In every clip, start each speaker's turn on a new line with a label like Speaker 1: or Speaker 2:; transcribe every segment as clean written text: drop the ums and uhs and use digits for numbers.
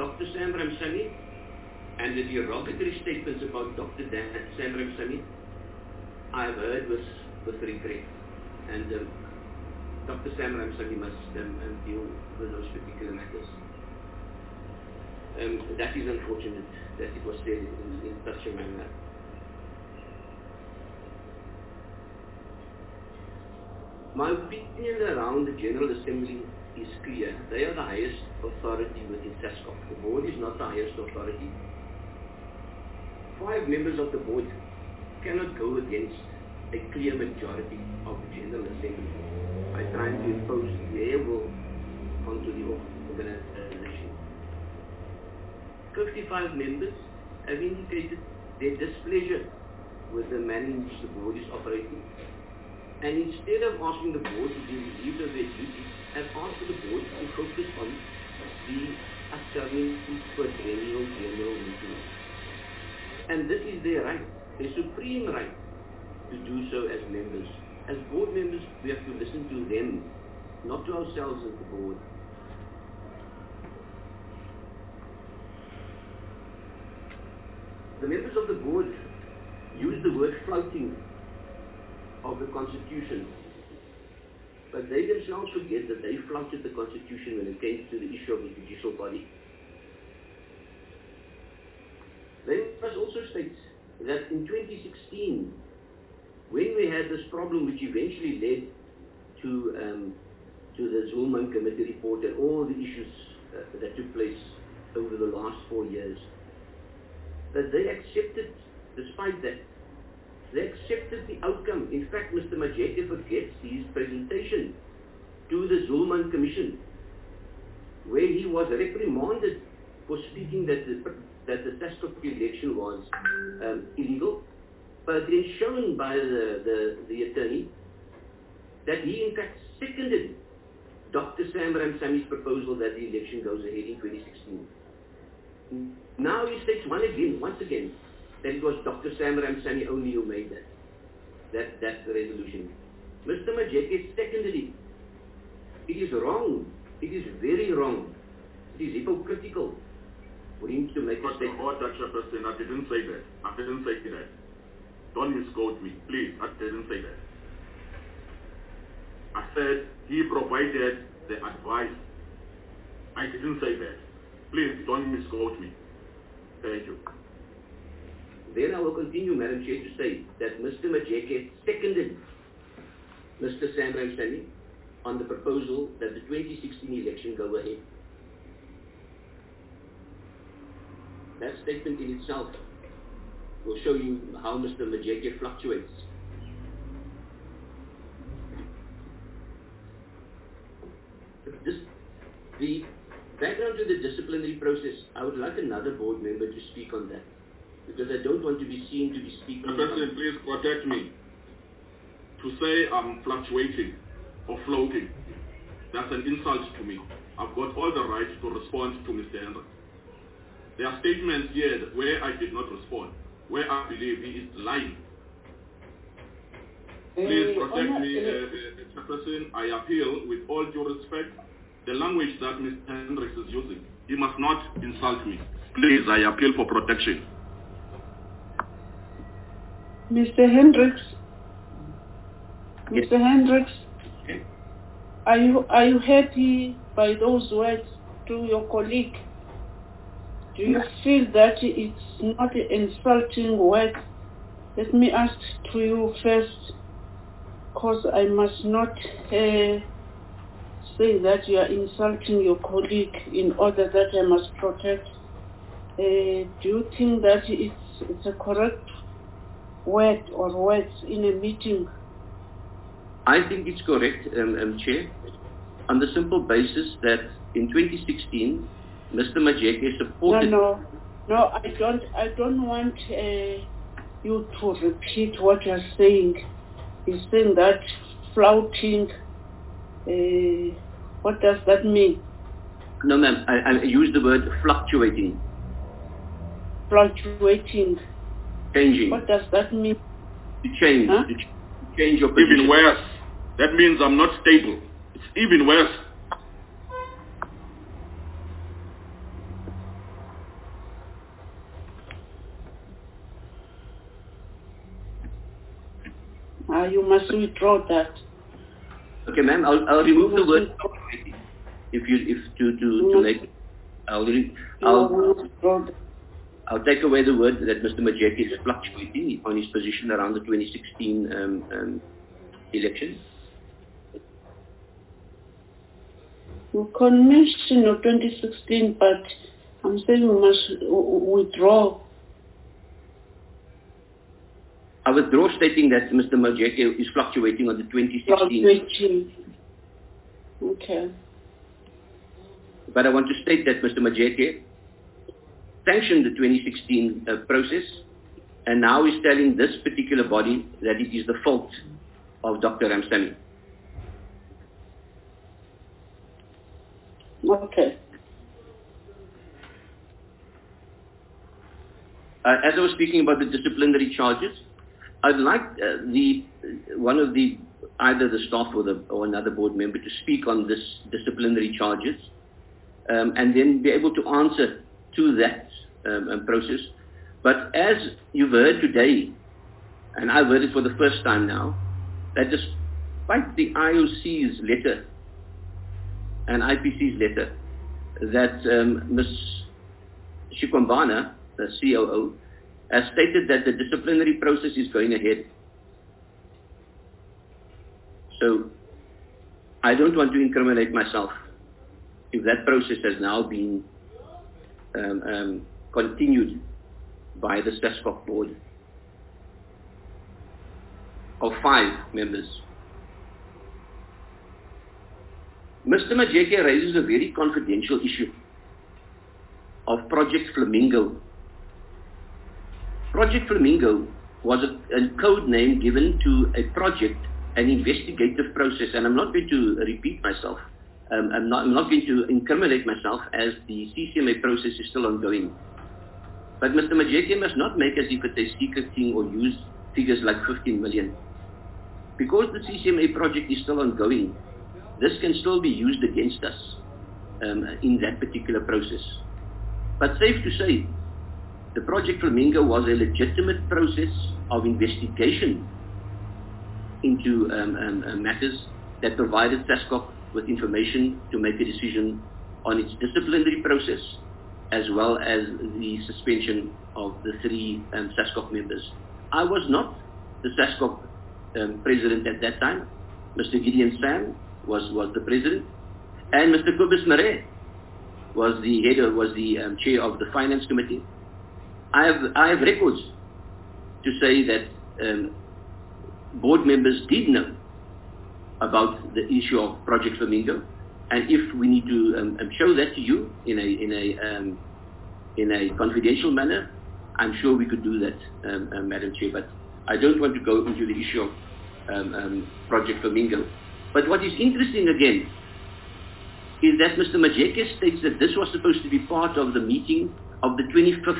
Speaker 1: Dr. Sam Ramsamy and the derogatory statements about Dr. Sam Ramsamy, I have heard with regret. And Dr. Sam Ramsamy must deal with those particular matters. That is unfortunate that it was said in such a manner. My opinion around the General Assembly is clear. They are the highest authority within SASCOC. The board is not the highest authority. 5 members of the board cannot go against a clear majority of the General Assembly by trying to impose their will onto the organization. 55 members have indicated their displeasure with the manner in which the board is operating. And instead of asking the board to be relieved of their duties, have asked the board to focus on the upcoming quadrennial general meeting. And this is their right, their supreme right to do so as members. As board members, we have to listen to them, not to ourselves as the board. The members of the board use the word flouting of the Constitution, but they themselves forget that they flouted the Constitution when it came to the issue of the judicial body. They must also state that in 2016, when we had this problem which eventually led to the Zulman Committee report and all the issues that took place over the last 4 years, that they accepted, despite that, they accepted the outcome. In fact, Mr. Majeke forgets his presentation to the Zulman Commission, where he was reprimanded for speaking that the SASCOC election was illegal, but then shown by the attorney that he in fact seconded Dr. Sam Ramsamy's proposal that the election goes ahead in 2016. Now he states once again, that it was Dr. Sam Ramsamy only who made that resolution. Mr. Majeke seconded it. It is wrong. It is very wrong. It is hypocritical for him to make a statement.
Speaker 2: But Chairperson, I didn't say that. I didn't say that. Don't misquote me, please. I didn't say that. I said he provided the advice. I didn't say that. Please don't misquote me. Thank you.
Speaker 1: Then I will continue, Madam Chair, to say that Mr. Majeke seconded Mr. Sam Ramsamy on the proposal that the 2016 election go ahead. That statement in itself will show you how Mr. Majeke fluctuates. The background to the disciplinary process, I would like another board member to speak on that, because I don't want to be seen to be speaking.
Speaker 2: President, please protect me. To say I'm fluctuating or floating, that's an insult to me. I've got all the right to respond to Mr. Hendricks. There are statements here where I did not respond, where I believe he is lying. Please protect me, Mr. President. I appeal with all due respect. The language that Mr. Hendricks is using, he must not insult me. Please, I appeal for protection.
Speaker 3: Mr. Hendricks,
Speaker 1: Yes.
Speaker 3: Mr. Hendricks,
Speaker 1: Okay.
Speaker 3: are you happy by those words to your colleague? Do you feel that it's not insulting words? Let me ask to you first, because I must not say that you are insulting your colleague in order that I must protect. Do you think that it's a correct word or words in a meeting?
Speaker 1: I think it's correct, Chair, on the simple basis that in 2016, Mr. Majeke supported...
Speaker 3: No, I don't want you to repeat what you're saying. He's saying that flouting, what does that mean?
Speaker 1: No, ma'am, I used the word fluctuating.
Speaker 3: Fluctuating.
Speaker 1: Changing.
Speaker 3: What does that mean?
Speaker 1: To change.
Speaker 3: Huh?
Speaker 1: To change your position.
Speaker 2: Even worse. That means I'm not stable. It's even worse.
Speaker 3: You must withdraw that.
Speaker 1: Okay, ma'am, I'll remove the word fluctuating. I'll take away the word that Mr. Majeke is fluctuating on his position around the 2016 election.
Speaker 3: You can mention 2016, but I'm saying we must withdraw.
Speaker 1: I withdraw stating that Mr. Majeke is fluctuating on the 2016.
Speaker 3: Okay.
Speaker 1: But I want to state that Mr. Majeke sanctioned the 2016 process, and now is telling this particular body that it is the fault of Dr. Ramsamy.
Speaker 3: Okay.
Speaker 1: As I was speaking about the disciplinary charges, I'd like either the staff or another board member to speak on this disciplinary charges, and then be able to answer to that process. But as you've heard today, and I've heard it for the first time now, that despite the IOC's letter and IPC's letter, that Ms. Shikwambana, the COO, has stated that the disciplinary process is going ahead. So I don't want to incriminate myself if that process has now been continued by the SASCOC board of 5 members. Mr. Majeke raises a very confidential issue of Project Flamingo. Project Flamingo was a code name given to a project, an investigative process, and I'm not going to repeat myself. I'm not going to incriminate myself, as the CCMA process is still ongoing. But Mr. Majeke must not make as if it's a secret thing or use figures like 15 million. Because the CCMA project is still ongoing, this can still be used against us in that particular process. But safe to say, the Project Flamingo was a legitimate process of investigation into matters that provided SASCOC with information to make a decision on its disciplinary process, as well as the suspension of the 3 SASCOC members. I was not the SASCOC president at that time. Mr. Gideon Sam was the president, and Mr. Kobus Marais was the chair of the finance committee. I have records to say that board members did know about the issue of Project Flamingo, and if we need to show that to you in a confidential manner, I'm sure we could do that, Madam Chair. But I don't want to go into the issue of Project Flamingo. But what is interesting again is that Mr. Majeke states that this was supposed to be part of the meeting of the 25th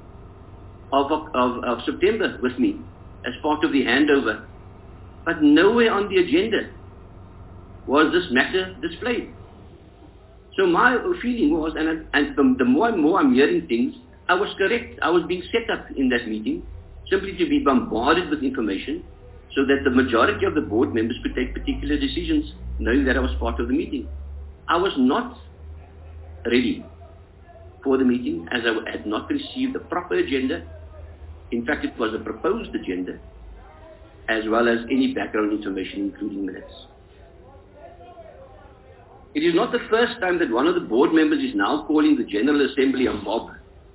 Speaker 1: of September with me as part of the handover. But nowhere on the agenda was this matter displayed. So my feeling was, and the more and more I'm hearing things, I was correct. I was being set up in that meeting simply to be bombarded with information so that the majority of the board members could take particular decisions, knowing that I was part of the meeting. I was not ready for the meeting, as I had not received the proper agenda. In fact, it was a proposed agenda, as well as any background information, including minutes. It is not the first time that one of the board members is now calling the General Assembly a mob.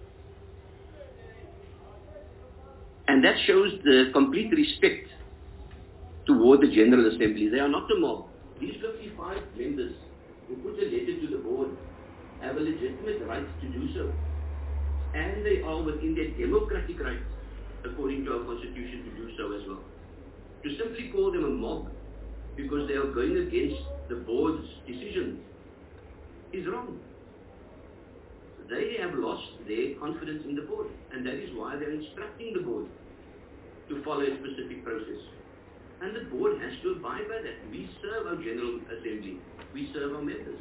Speaker 1: And that shows the complete respect toward the General Assembly. They are not a mob. These 55 members who put a letter to the board have a legitimate right to do so. And they are within their democratic rights, according to our Constitution, to do so as well. To simply call them a mob because they are going against the board's decision is wrong. They have lost their confidence in the board, and that is why they're instructing the board to follow a specific process. And the board has to abide by that. We serve our General Assembly. We serve our members.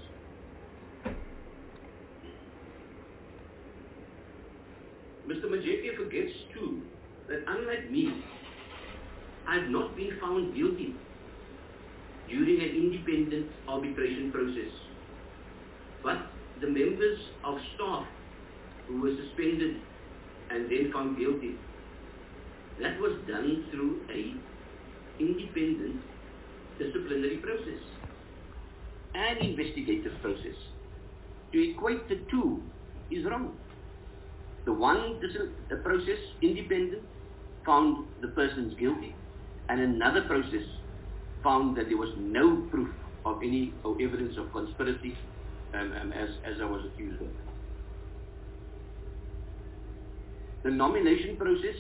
Speaker 1: Mr. Majeke forgets too that unlike me, I've not been found guilty during an independent arbitration process. But the members of staff who were suspended and then found guilty, that was done through an independent disciplinary process, an investigative process. To equate the two is wrong. The one the process, independent, found the persons guilty, and another process found that there was no proof of any or evidence of conspiracy as I was accused of. The nomination process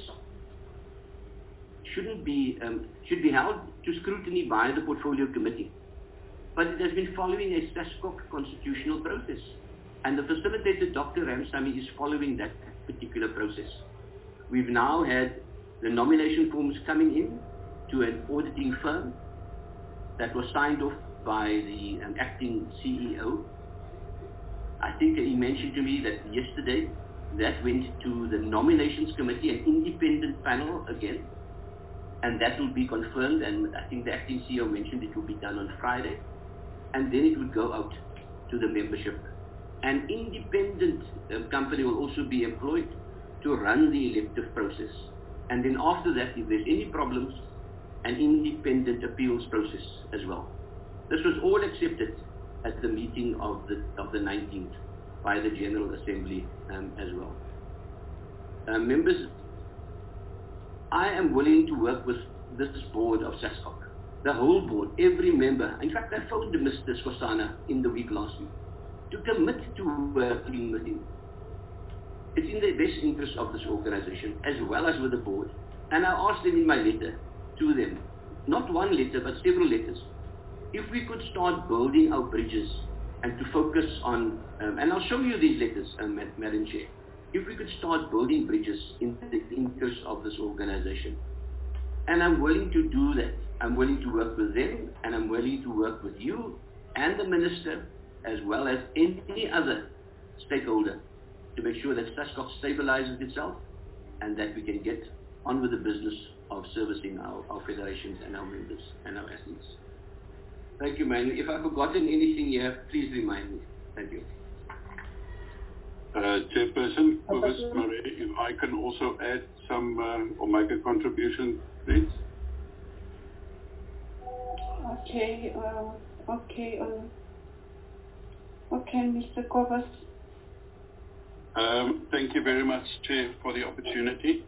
Speaker 1: should be held to scrutiny by the Portfolio Committee, but it has been following a SASCOC constitutional process, and the facilitator, Dr. Ramsamy, is following that particular process. We've now had the nomination forms coming in to an auditing firm that was signed off by the acting CEO. I think he mentioned to me that yesterday that went to the nominations committee, an independent panel again, and that will be confirmed, and I think the acting CEO mentioned it will be done on Friday, and then it would go out to the membership. An independent company will also be employed to run the elective process, and then after that, if there's any problems, an independent appeals process as well. This was all accepted at the meeting of the 19th by the General Assembly as well. Members, I am willing to work with this board of SASCOC, the whole board, every member. In fact, I phoned Mr. Skosana in the week last week to commit to working with him. It's in the best interest of this organization, as well as with the board. And I asked them in my letter to them, not one letter, but several letters, if we could start building our bridges and to focus on, and I'll show you these letters, Madam Chair, if we could start building bridges in the interest of this organization. And I'm willing to do that. I'm willing to work with them, and I'm willing to work with you and the Minister, as well as any other stakeholder, to make sure that SASCOC stabilizes itself and that we can get on with the business of servicing our federations and our members and our athletes. Thank you, man. If I've forgotten anything here, please remind me. Thank you.
Speaker 4: Chairperson, Professor Marie, if I can also add some or make a contribution, please.
Speaker 3: Okay, Mr. Kovas.
Speaker 4: Thank you very much, Chair, for the opportunity.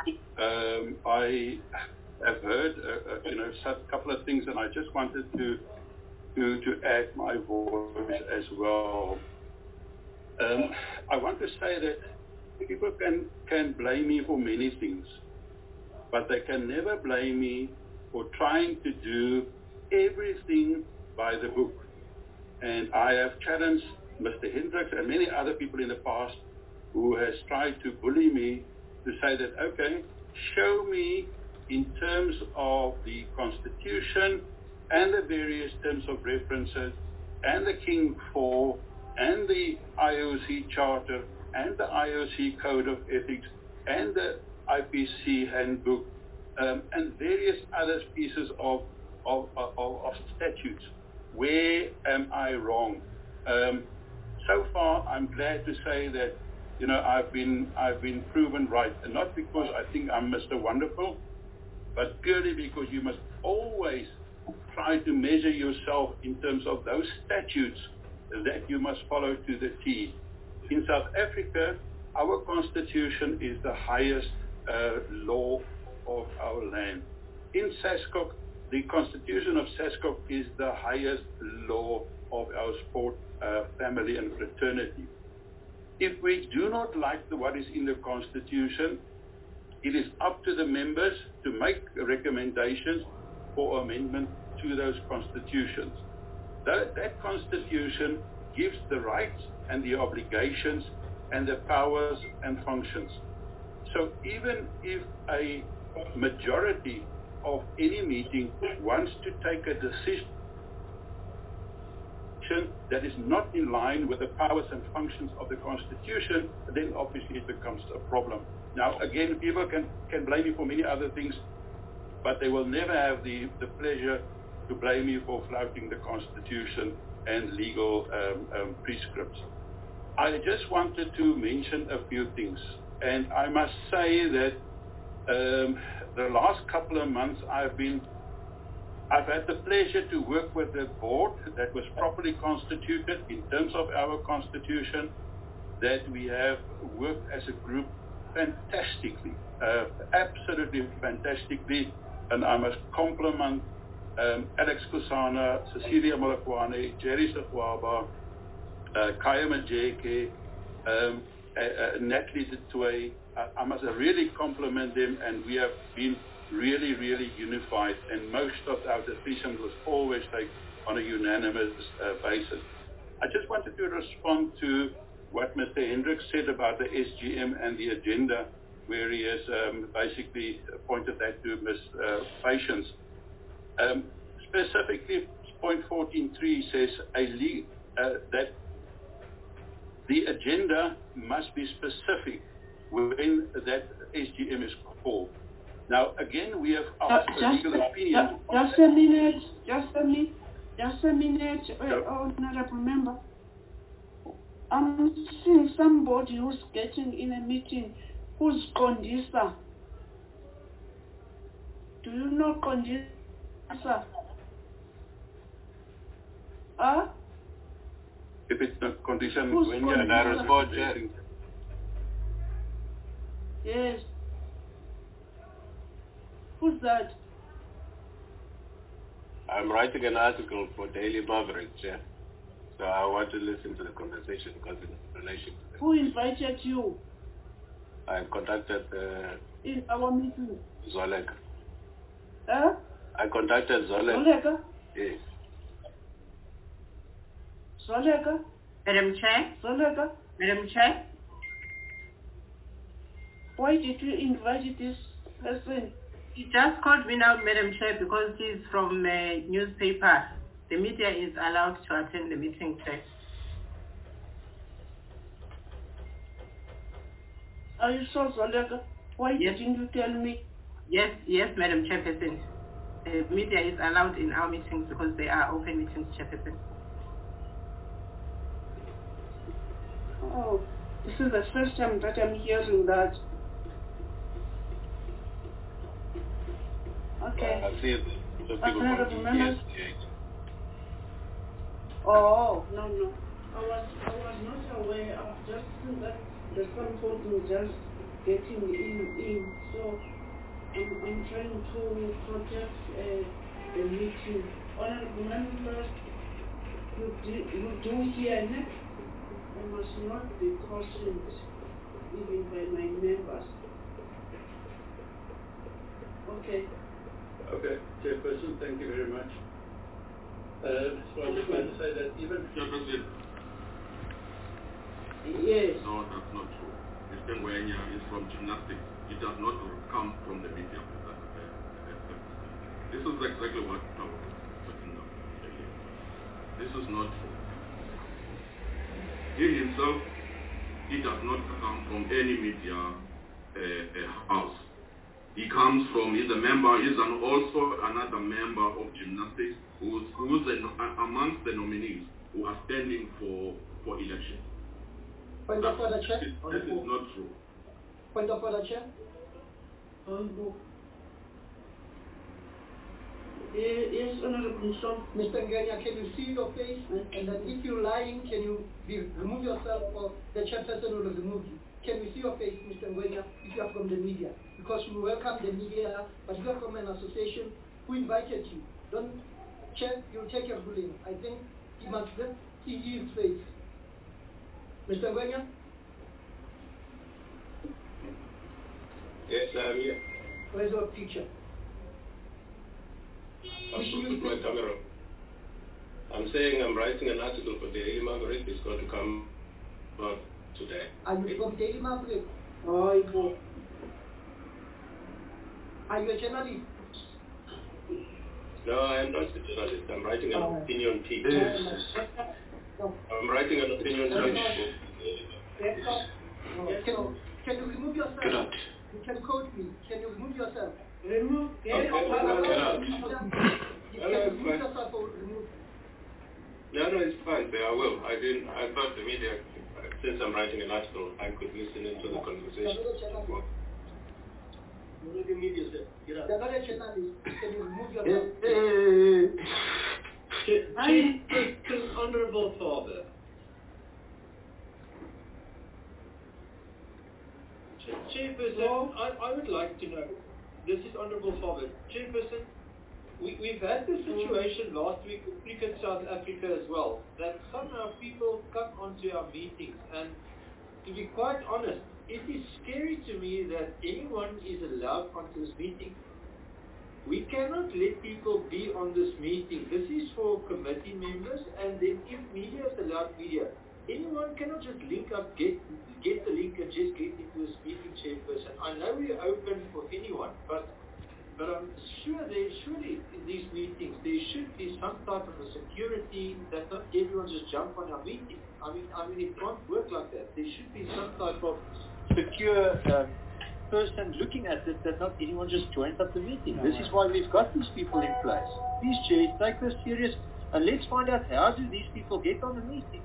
Speaker 4: I have heard, a couple of things, and I just wanted to add my voice as well. I want to say that people can blame me for many things, but they can never blame me for trying to do everything by the book. And I have challenged Mr. Hendricks and many other people in the past who has tried to bully me to say that, okay, show me in terms of the Constitution and the various terms of references and the King IV and the IOC Charter and the IOC Code of Ethics and the IPC Handbook and various other pieces of statutes. Where am I wrong? So far, I'm glad to say that I've been proven right, and not because I think I'm Mr. Wonderful, but purely because you must always try to measure yourself in terms of those statutes that you must follow to the T. In South Africa, our Constitution is the highest law of our land. In SASCOC, the Constitution of SASCOC is the highest law of our sport, family and fraternity. If we do not like what is in the Constitution, it is up to the members to make recommendations for amendment to those constitutions. That Constitution gives the rights and the obligations and the powers and functions. So even if a majority of any meeting wants to take a decision that is not in line with the powers and functions of the Constitution, then obviously it becomes a problem. Now, again, people can blame me for many other things. but they will never have the pleasure to blame me for flouting the Constitution and legal prescripts. I just wanted to mention a few things, and I must say that the last couple of months I've had the pleasure to work with a board that was properly constituted in terms of our Constitution, that we have worked as a group fantastically, absolutely fantastically, and I must compliment Alex Kusana, Cecilia Molokwane, Jerry Sakwaba, Kaya Majeke, Natalie Dutoy. I must really compliment them, and we have been really, really unified, and most of our decisions was always taken on a unanimous basis. I just wanted to respond to what Mr. Hendricks said about the SGM and the agenda, where he has basically pointed that to Ms. Patience. Specifically, point 14.3 says that the agenda must be specific when that SGM is called. Now, again, we have asked for legal opinion.
Speaker 3: Just a minute. Honorable member. I'm seeing somebody who's getting in a meeting who's Kondisa. Do you know Kondisa? Huh?
Speaker 4: If it's a condition,
Speaker 3: Who's
Speaker 4: when
Speaker 3: Kondisa?
Speaker 4: you're respond,
Speaker 3: Yes. Who's that?
Speaker 5: I'm writing an article for Daily Maverick, yeah. So I want to listen to the conversation because it's in relation to that.
Speaker 3: Who invited you?
Speaker 5: I contacted
Speaker 3: In our meeting.
Speaker 5: Zoleka.
Speaker 3: Huh?
Speaker 5: I contacted Zoleka.
Speaker 3: Zoleka?
Speaker 5: Yes.
Speaker 3: Zoleka?
Speaker 6: Madam Chair?
Speaker 3: Zoleka?
Speaker 6: Madam Chair?
Speaker 3: Why did you invite this person?
Speaker 6: He just called me now, Madam Chair, because he's from a newspaper. The media is allowed to attend the meeting today.
Speaker 3: Are you sure, Zoleka? Why
Speaker 6: Yes.
Speaker 3: didn't you tell me?
Speaker 6: Yes, Madam Chairperson. The media is allowed in our meetings because they are open meetings, Chairperson.
Speaker 3: Oh, this is the first time that I'm hearing that. Okay.
Speaker 5: I see the people
Speaker 3: Honorable
Speaker 5: from
Speaker 3: members?
Speaker 5: DCS.
Speaker 3: Oh, no. I was not aware. I've just seen that the some person just getting in. So I'm trying to protect the meeting. Honorable members, you do hear me? I must not be cautioned even by my members. Okay.
Speaker 4: Okay, Chairperson, thank you very much. So I just want to say that even...
Speaker 2: Chairperson.
Speaker 3: Yes.
Speaker 2: No, that's not true. Mr. Ngwenya is from gymnastics. It does not come from the media. This is exactly what I was talking about. This is not true. He himself, he does not come from any media house. He comes from, he's a member, he's also another member of gymnastics who's amongst the nominees who are standing for election.
Speaker 7: Point of order, Chair.
Speaker 2: This is not true.
Speaker 7: Point of order, Chair.
Speaker 3: Yes, Honorable Son.
Speaker 7: Mr. Ngenya, can you see your face? And then if you're lying, can you remove yourself, or the chairperson will remove you? Can we see your face, Mr. Ngwenya, if you are from the media? Because we welcome the media, but you are from an association who invited you. Don't, Chair, you'll take your ruling. I think he must see his face. Mr. Ngwenya?
Speaker 5: Yes, I'm here.
Speaker 7: Where's your picture?
Speaker 5: I'll put my camera. I'm saying I'm writing an article for Daily Maverick. It's going to come out today.
Speaker 7: Are you from Daily Maverick?
Speaker 3: Oh,
Speaker 7: Are you a journalist?
Speaker 5: No, I am not a journalist. I'm writing an opinion piece.
Speaker 7: No.
Speaker 5: I'm writing an opinion piece.
Speaker 7: Can you remove yourself?
Speaker 5: Get out.
Speaker 7: You can quote me. Can you remove yourself?
Speaker 6: Remove.
Speaker 5: Okay, get out.
Speaker 7: You can remove yourself or remove.
Speaker 5: No, it's fine. I will. I thought the media, since I'm writing an article, I could listen into the conversation.
Speaker 7: The media, sir. Get out. You're not a journalist. Can you remove yourself?
Speaker 8: Honourable Father. Chairperson, I would like to know, this is Honourable Father. Chairperson, we've had this situation last week with Cricket South Africa as well, that somehow people come onto our meetings, and to be quite honest, it is scary to me that anyone is allowed onto this meeting. We cannot let people be on this meeting. This is for committee members, and then if media is allowed media, anyone cannot just link up, get the link and just get into this meeting, Chairperson. I know we are open for anyone, but I'm sure surely in these meetings there should be some type of a security that not everyone just jump on our meeting. I mean it can't work like that. There should be some type of secure person looking at it, that not anyone just joins up the meeting. This is why we've got these people in place. These chairs, take this serious, and let's find out how do these people get on the meeting.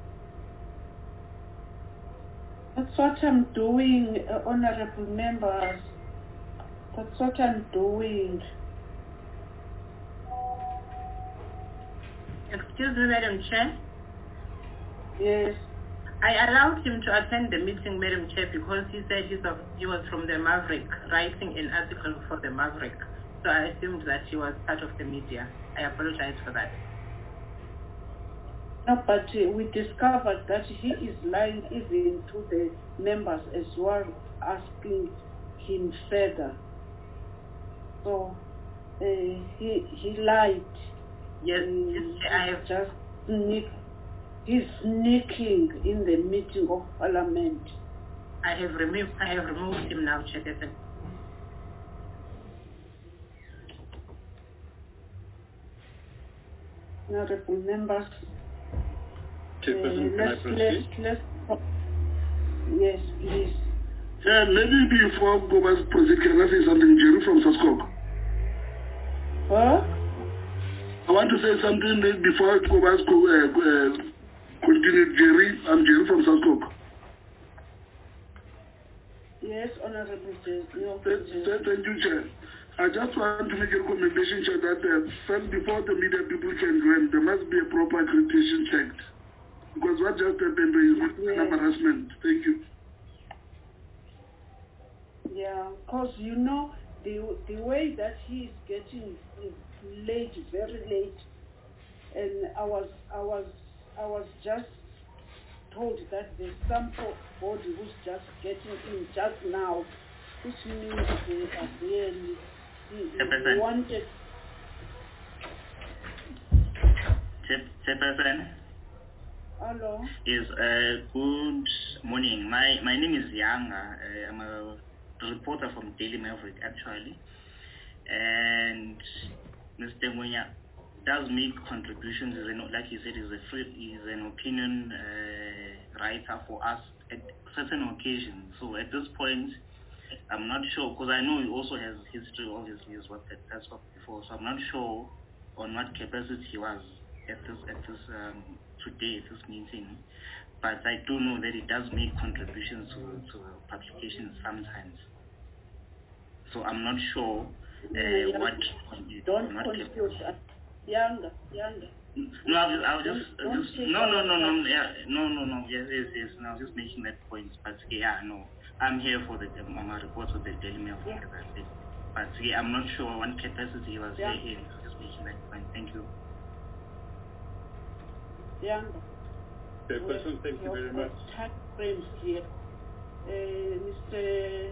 Speaker 3: That's what I'm doing, honourable members. That's what I'm doing.
Speaker 6: Excuse me, Madam Chair.
Speaker 3: Yes.
Speaker 6: I allowed him to attend the meeting, Madam Chair, because he said he was from the Maverick, writing an article for the Maverick. So I assumed that he was part of the media. I apologize for that.
Speaker 3: No, but we discovered that he is lying even to the members as well, asking him further. So he lied.
Speaker 6: Yes, I have
Speaker 3: just he's sneaking in the meeting of Parliament.
Speaker 6: I have removed him now, Chairperson.
Speaker 3: Honourable members.
Speaker 4: Chairperson, can I proceed?
Speaker 3: Yes, please.
Speaker 9: Maybe before Goba's proceed, can I say something? Jerry from Saskok.
Speaker 3: Huh?
Speaker 9: I want to say something before Goba's continue. Jerry, I'm Jerry from Saskok.
Speaker 3: Yes, Honourable Chair.
Speaker 9: Thank you, Chair. I just want to make a recommendation, Chair, that first before the media people can join, there must be a proper accreditation checked. Because what just happened is harassment. Thank you.
Speaker 3: Yeah, because you know the way that he is getting late, very late, and I was just told that there's somebody who's just getting in just now, which means they are really he wanted.
Speaker 10: Chairperson.
Speaker 3: Hello.
Speaker 10: Yes, good morning. My name is Yanga. I'm a reporter from Daily Maverick, actually. And Mr. Ngwenya does make contributions, like he said, he's an opinion writer for us at certain occasions. So at this point, I'm not sure, because I know he also has history, obviously, he's worked at TASCOP before, so I'm not sure on what capacity he was at this today, at this meeting. But I do know that he does make contributions to publications sometimes. So I'm not sure what...
Speaker 3: Don't confuse us. Younger.
Speaker 10: No, I'll just no. Yes. No, I'm just making that point. But yeah, no, I'm here for I'm a reporter of the Daily Mail, as I said. But yeah, I'm not sure what capacity he was here. I'm just making that point. Thank you.
Speaker 3: Younger.
Speaker 4: Chairperson, thank you very much.
Speaker 3: Time frames here, Mr.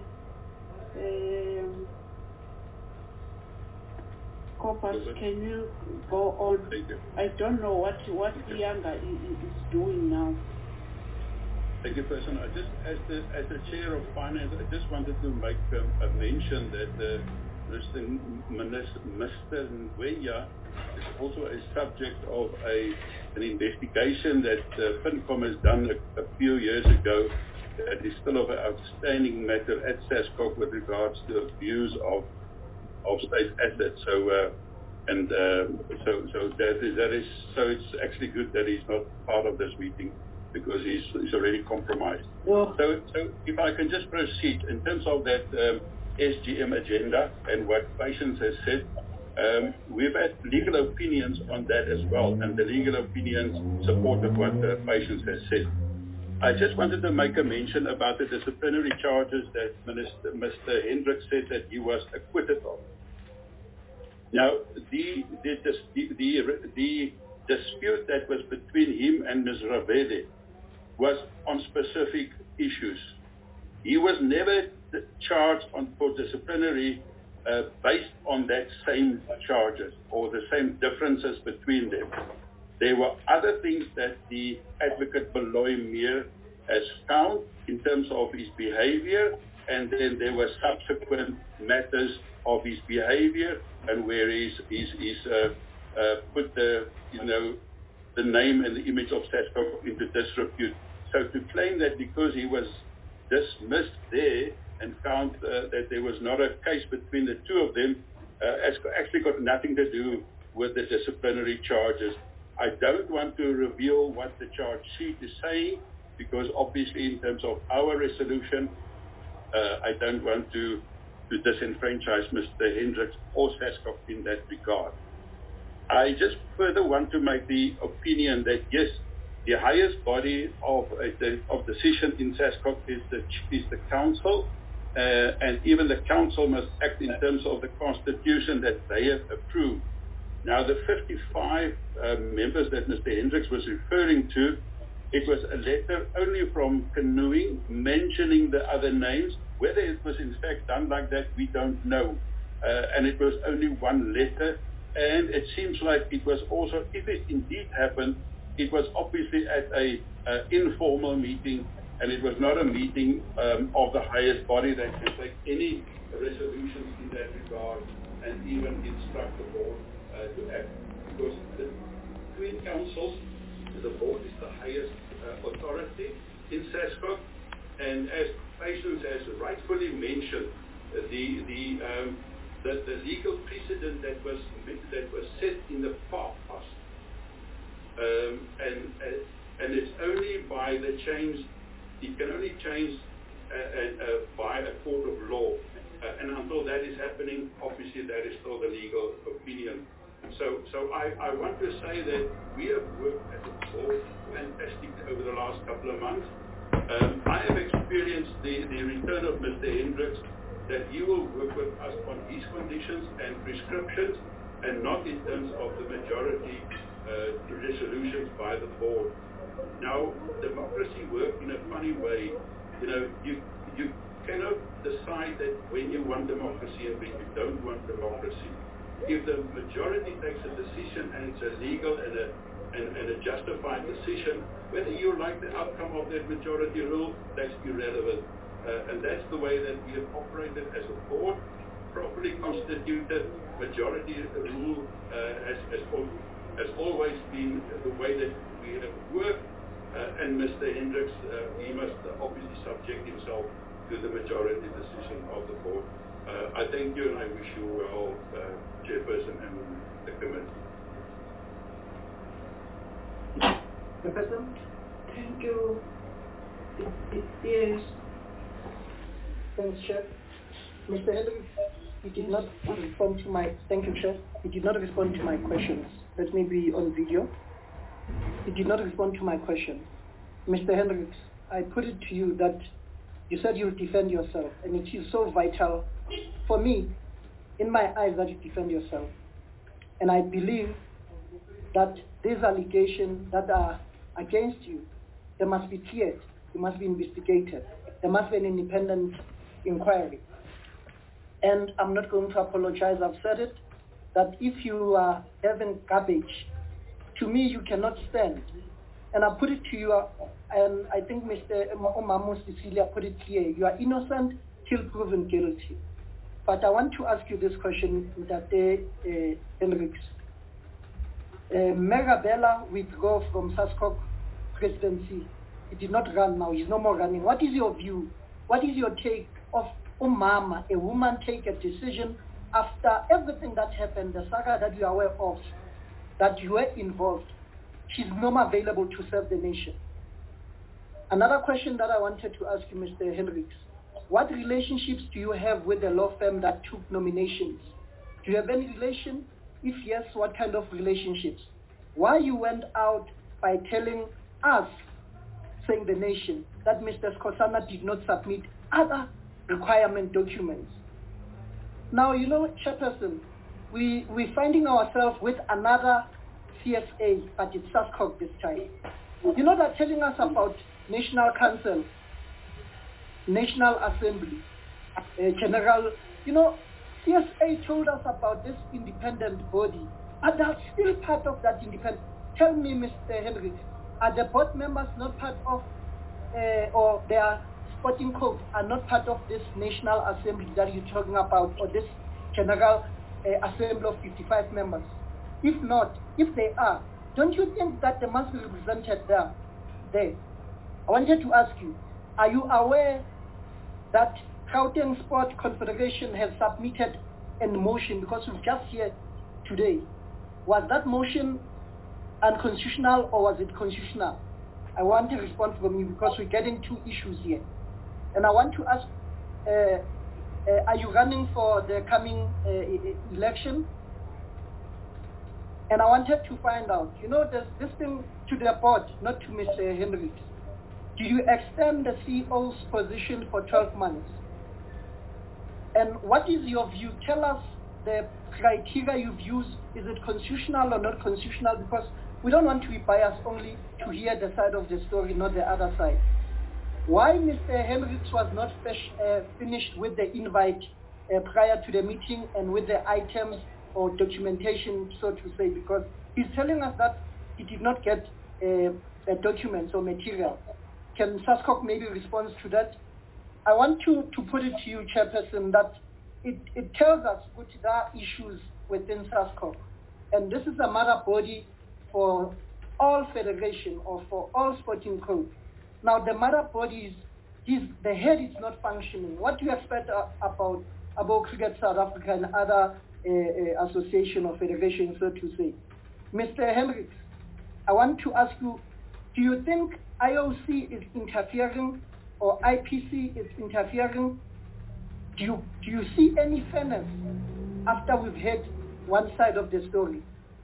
Speaker 3: Corpus, can you go on? I don't know what Yanga is doing now.
Speaker 4: Thank you, Person. I just, as the chair of finance, I just wanted to make a mention that Mr. Ngwenya is also a subject of an investigation that FinCom has done a few years ago that is still of an outstanding matter at SASCOC with regards to abuse of state assets. So it's actually good that he's not part of this meeting because he's already compromised.
Speaker 3: Well,
Speaker 4: So if I can just proceed in terms of that SGM agenda and what Patience has said, we've had legal opinions on that as well, and the legal opinions supported what Patience has said. I just wanted to make a mention about the disciplinary charges that Mr. Hendricks said that he was acquitted of. Now, the dispute that was between him and Ms. Ravede was on specific issues. He was never charged for disciplinary based on that same charges or the same differences between them. There were other things that the advocate Beloy Meer has found in terms of his behavior, and then there were subsequent matters of his behavior and where he's put the name and the image of SASCOC into disrepute. So to claim that because he was dismissed there and found that there was not a case between the two of them has actually got nothing to do with the disciplinary charges. I don't want to reveal what the charge sheet is saying because obviously in terms of our resolution, I don't want to disenfranchise Mr. Hendricks or SASCOC in that regard. I just further want to make the opinion that yes, the highest body of decision in SASCOC is the council, and even the council must act in terms of the constitution that they have approved. Now, the 55 members that Mr. Hendricks was referring to, it was a letter only from Canoeing mentioning the other names. Whether it was in fact done like that, we don't know. And it was only one letter. And it seems like it was also, if it indeed happened, it was obviously at a informal meeting, and it was not a meeting of the highest body that can take any resolutions in that regard and even instruct the board to act. Because between councils, the board is the highest authority in SASCOC, and as Patience has rightfully mentioned, the legal precedent that was set in the past, and it's only by the change. It can only change by a court of law, and until that is happening, obviously that is still the legal opinion. So I want to say that we have worked as a board fantastically over the last couple of months. I have experienced the return of Mr. Hendricks, that he will work with us on his conditions and prescriptions and not in terms of the majority resolutions by the board. Now, democracy works in a funny way. You cannot decide that when you want democracy and when you don't want democracy. If the majority takes a decision and it's a legal and a justified decision, whether you like the outcome of that majority rule, that's irrelevant. And that's the way that we have operated as a board, properly constituted. Majority rule has always been the way that we have worked. And Mr. Hendricks, he must obviously subject himself to the majority decision of the board. I thank you and I wish you well, Chairperson and the committee.
Speaker 7: Professor?
Speaker 3: Thank you. Yes.
Speaker 7: Thanks, Chair. Mr. Hendricks, he did not respond to my, thank you, Chair. He did not respond to my questions. Let me be on video. He did not respond to my question. Mr. Hendricks, I put it to you that you said you would defend yourself, and it is so vital for me, in my eyes, that you defend yourself. And I believe that these allegations that are against you, they must be cleared, they must be investigated, there must be an independent inquiry. And I'm not going to apologize, I've said it, that if you are having garbage, to me you cannot stand. And I put it to you, and I think Mr. Omamu Cecilia put it clear, you are innocent till proven guilty. But I want to ask you this question, Mr. Hendricks. Megabela withdrew from SASCOC presidency he did not run now, he's no more running. What is your view? What is your take of Umama, a woman take a decision after everything that happened, the saga that you are aware of, that you were involved? She's no more available to serve the nation. Another question that I wanted to ask you, Mr. Hendricks, what relationships do you have with the law firm that took nominations? Do you have any relation? If yes, what kind of relationships? Why you went out by telling us, saying the nation, that Mr. Skosana did not submit other requirement documents? Now, you know, Chairperson, we're finding ourselves with another CSA, but it's SASCOC this time. You know, they're telling us about National Council, National Assembly, General, you know, CSA told us about this independent body, but they're still part of that independent. Tell me, Mr. Hendricks, are the board members not part of, or their sporting code are not part of this National Assembly that you're talking about, or this General Assembly of 55 members? If not, if they are, don't you think that they must be represented there? I wanted to ask you, are you aware that Gauteng Sport Confederation has submitted a motion, because we've just here today? Was that motion unconstitutional or was it constitutional? I want a response from you, because we're getting two issues here. And I want to ask, are you running for the coming election? And I wanted to find out, you know, this thing to the board, not to Mr. Hendricks. Do you extend the CEO's position for 12 months? And what is your view? Tell us the criteria you've used. Is it constitutional or not constitutional? Because we don't want to be biased only to hear the side of the story, not the other side. Why Mr. Hendricks was not finished with the invite prior to the meeting and with the items or documentation, so to say, because he's telling us that he did not get documents or material. Can SASCOC maybe respond to that? I want to put it to you, Chairperson, that it tells us that there are issues within SASCOC. And this is a mother body for all federation or for all sporting codes. Now the mother body the head is not functioning. What do you expect about Cricket South Africa and other association or federation, so to say? Mr. Hendricks, I want to ask you, do you think IOC is interfering or IPC is interfering? Do you see any fairness after we've heard one side of the story?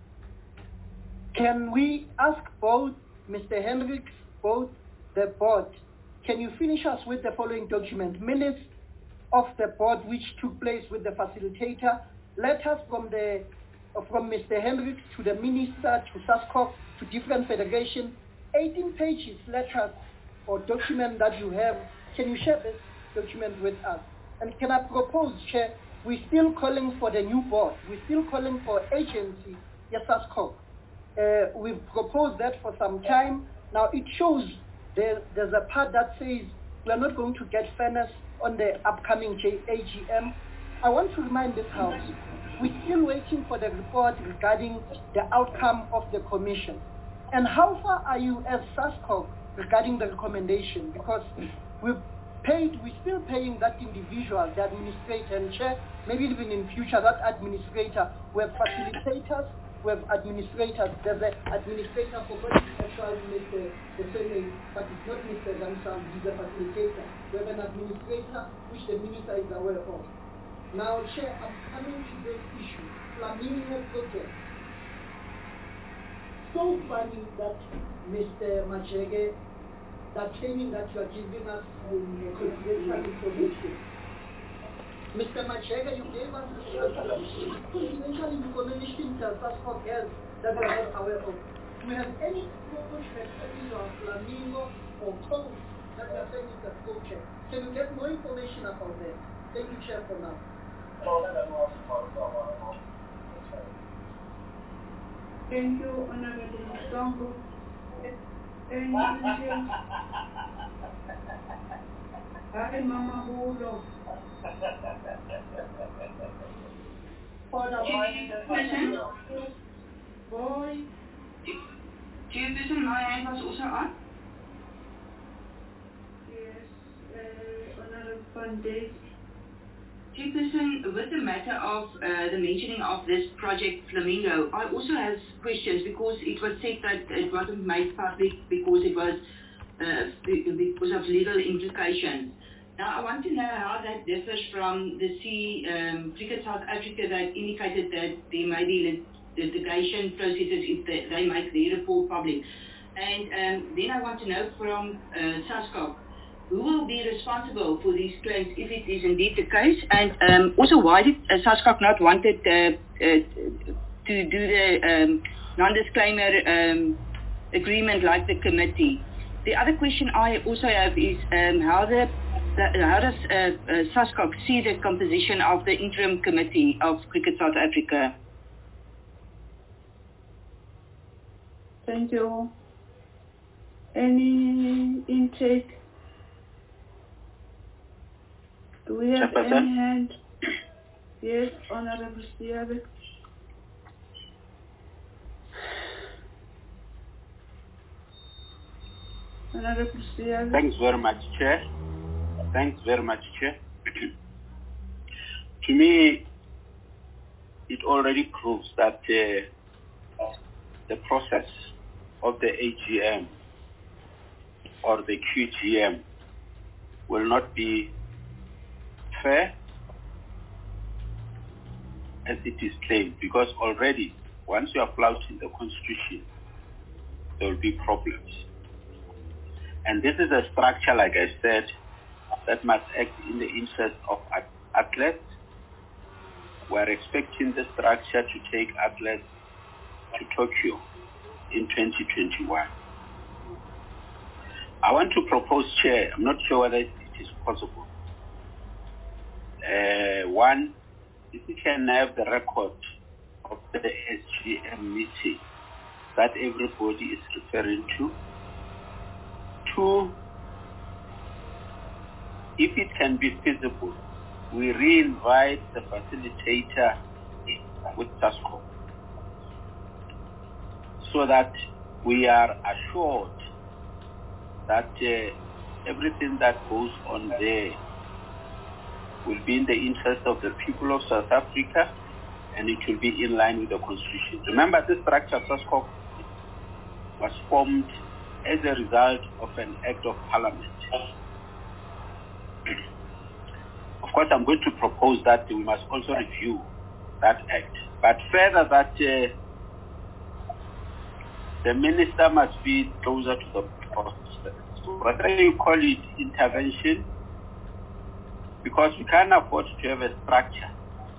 Speaker 7: Can we ask both Mr. Hendricks, both the board, can you finish us with the following document, minutes of the board which took place with the facilitator, letters from Mr. Hendricks to the minister, to SASCOC, to different federations, 18 pages letters or document that you have. Can you share this document with us? And can I propose, Chair, we're still calling for the new board. We're still calling for agency, yes, SASCOC. We've proposed that for some time. Now it shows there's a part that says we're not going to get fairness on the upcoming AGM. I want to remind this House, we're still waiting for the report regarding the outcome of the commission. And how far are you as SASCOC regarding the recommendation? Because we're still paying that individual, the administrator, and Chair, maybe even in future, that administrator. We have facilitators, we have administrators. There's an administrator for what actually make the surname, but it's not Mr. Ramsam, he's a facilitator. We have an administrator which the minister is aware of. Now, Chair, I'm coming to this issue, Flamingo project. So funny that Mr. Machege, that claiming that you are giving us confidential information. Mr. Machega, you gave us confidential information that SASCOC has that we are not aware of. Do we have any project of Flamingo or code that we are saying is a project? Can we get more information about that? Thank you, Chair, for now.
Speaker 3: Thank you, Honorable Musongo. Hi, Mama Bulo. Boy. Chairperson, my hand was also on. Honorable Van Dijk.
Speaker 11: Chairperson, with the matter of the mentioning of this project Flamingo, I also have questions because it was said that it wasn't made public because it was because of legal implications. Now, I want to know how that differs from the Cricket South Africa that indicated that there may be litigation processes if they make their report public. And then I want to know from SASCOC, who will be responsible for these claims if it is indeed the case? And also, why did SASCOC not wanted to do the non-disclaimer agreement like the committee? The other question I also have is how does SASCOC see the composition of the interim committee of Cricket South Africa?
Speaker 3: Thank you. Any intake? Do we have any hand? Yes, Honorable Siabe. Honorable Siabe.
Speaker 12: Thanks very much, Chair. To me, it already proves that the process of the AGM or the QGM will not be fair as it is claimed, because already once you are flouting the constitution, there will be problems. And this is a structure, like I said, that must act in the interest of athletes. We are expecting the structure to take athletes to Tokyo in 2021. I want to propose, Chair, I'm not sure whether it is possible. One, if we can have the record of the SGM meeting that everybody is referring to. Two, if it can be feasible, we re-invite the facilitator with SASCOC so that we are assured that everything that goes on there will be in the interest of the people of South Africa, and it will be in line with the Constitution. Remember, this structure, SASCOC, was formed as a result of an act of parliament. Of course, I'm going to propose that we must also review that act. But further, that the minister must be closer to the process. Whether you call it intervention, because we can't afford to have a structure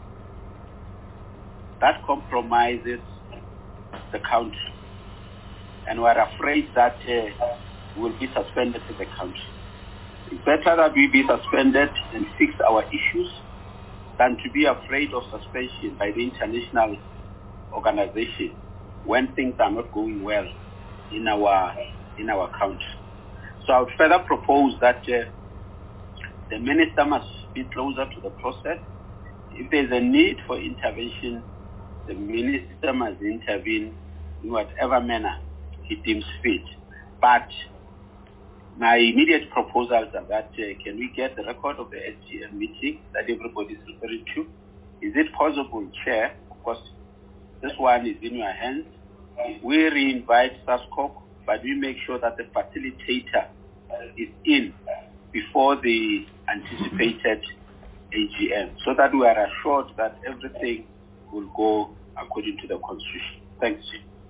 Speaker 12: that compromises the country. And we're afraid that we will be suspended in the country. It's better that we be suspended and fix our issues than to be afraid of suspension by the international organization when things are not going well in our country. So I would further propose that the minister must be closer to the process. If there's a need for intervention, the minister must intervene in whatever manner he deems fit. But my immediate proposals are that can we get the record of the SGM meeting that everybody is referring to? Is it possible, Chair? Of course, this one is in your hands. We re-invite SASCOC, but we make sure that the facilitator is in before the anticipated AGM, so that we are assured that everything will go according to the Constitution. Thanks.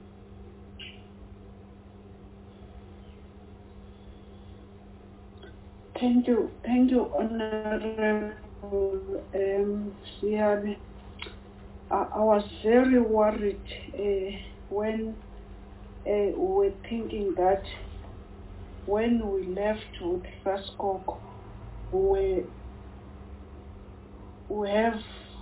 Speaker 3: Thank you, Honorable Siabe. I was very worried when we were thinking that when we left with SASCOC, we have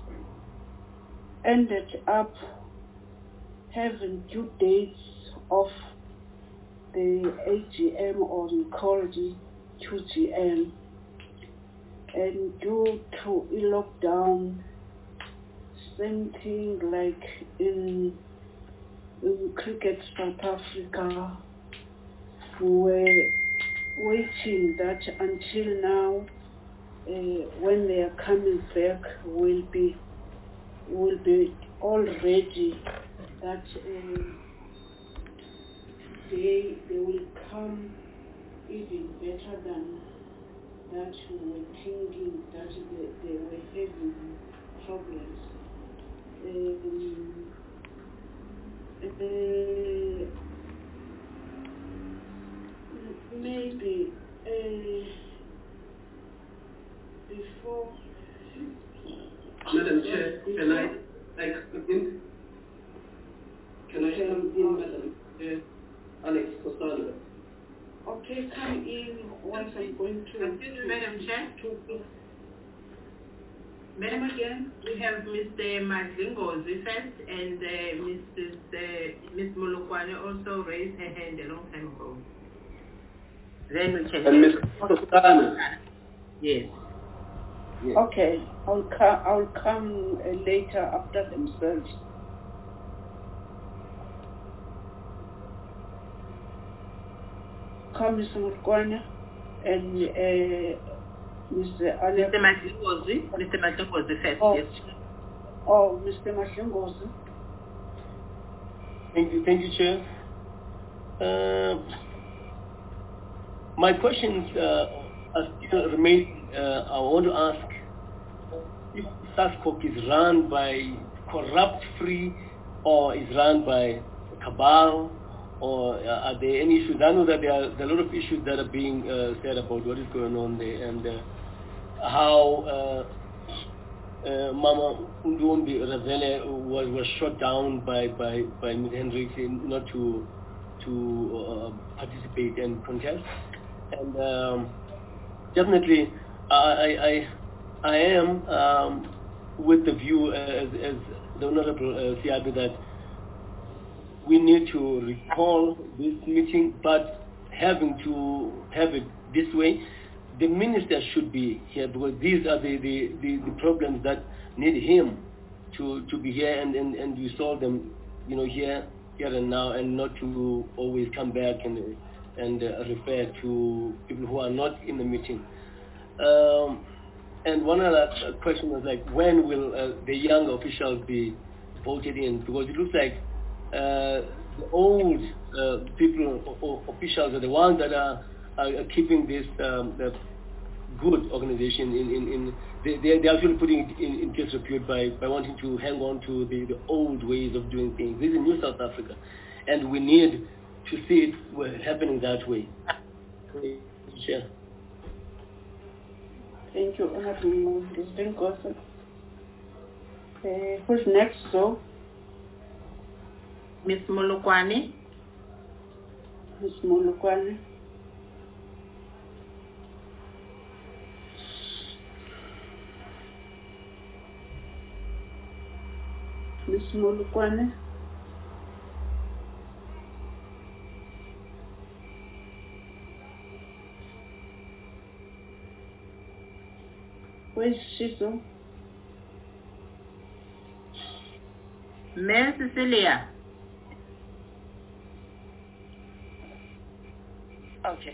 Speaker 3: ended up having due dates of the AGM, or we call it QGM, and due to a lockdown, same thing like in Cricket South Africa, where waiting that until now, when they are coming back, will be all ready, that they will come even better than that we were thinking that they were having problems. Maybe before.
Speaker 13: Madam Chair, can I come in? Can I come in, Madam Chair? Alex Costello.
Speaker 3: Okay, come in once I'm going to.
Speaker 6: Madam Chair. Madam, again, we have Mr. Madlingozi first, and Ms. Molokwane also raised her hand a long time ago. Then we can.
Speaker 13: And Ms. Costello.
Speaker 6: Yes.
Speaker 3: Yes. Okay, I'll come later after themselves. Come, Mr. Molokwane, and Mr. Ale.
Speaker 6: Mr. Madlingozi first,
Speaker 3: oh.
Speaker 6: Yes.
Speaker 3: Oh, Mr. Madlingozi.
Speaker 14: Thank you, Chair. My questions still remain. I want to ask if SASCOC is run by corrupt-free or is run by cabal, or are there any issues? I know that there are a lot of issues that are being said about what is going on there, and how Mama Undumbi Razele was shot down by Ms. Hendricks not to participate and contest. And definitely, I am with the view as the Honorable Siabi that we need to recall this meeting, but having to have it this way, the minister should be here, because these are the problems that need him to be here and we solve them, here and now, and not to always come back and refer to people who are not in the meeting. And one other question was when will the young officials be voted in? Because it looks like the old people, officials, are the ones that are keeping this good organization they're actually putting it in disrepute by wanting to hang on to the old ways of doing things. This is New South Africa, and we need to see it happening that way. Sure.
Speaker 3: Thank you, Honorable President Gossip. Who's next, so?
Speaker 6: Ms. Molokwane.
Speaker 3: Ms. Molokwane. Ms. Molokwane. Where's Shizu?
Speaker 6: Mayor Cecilia.
Speaker 15: Okay.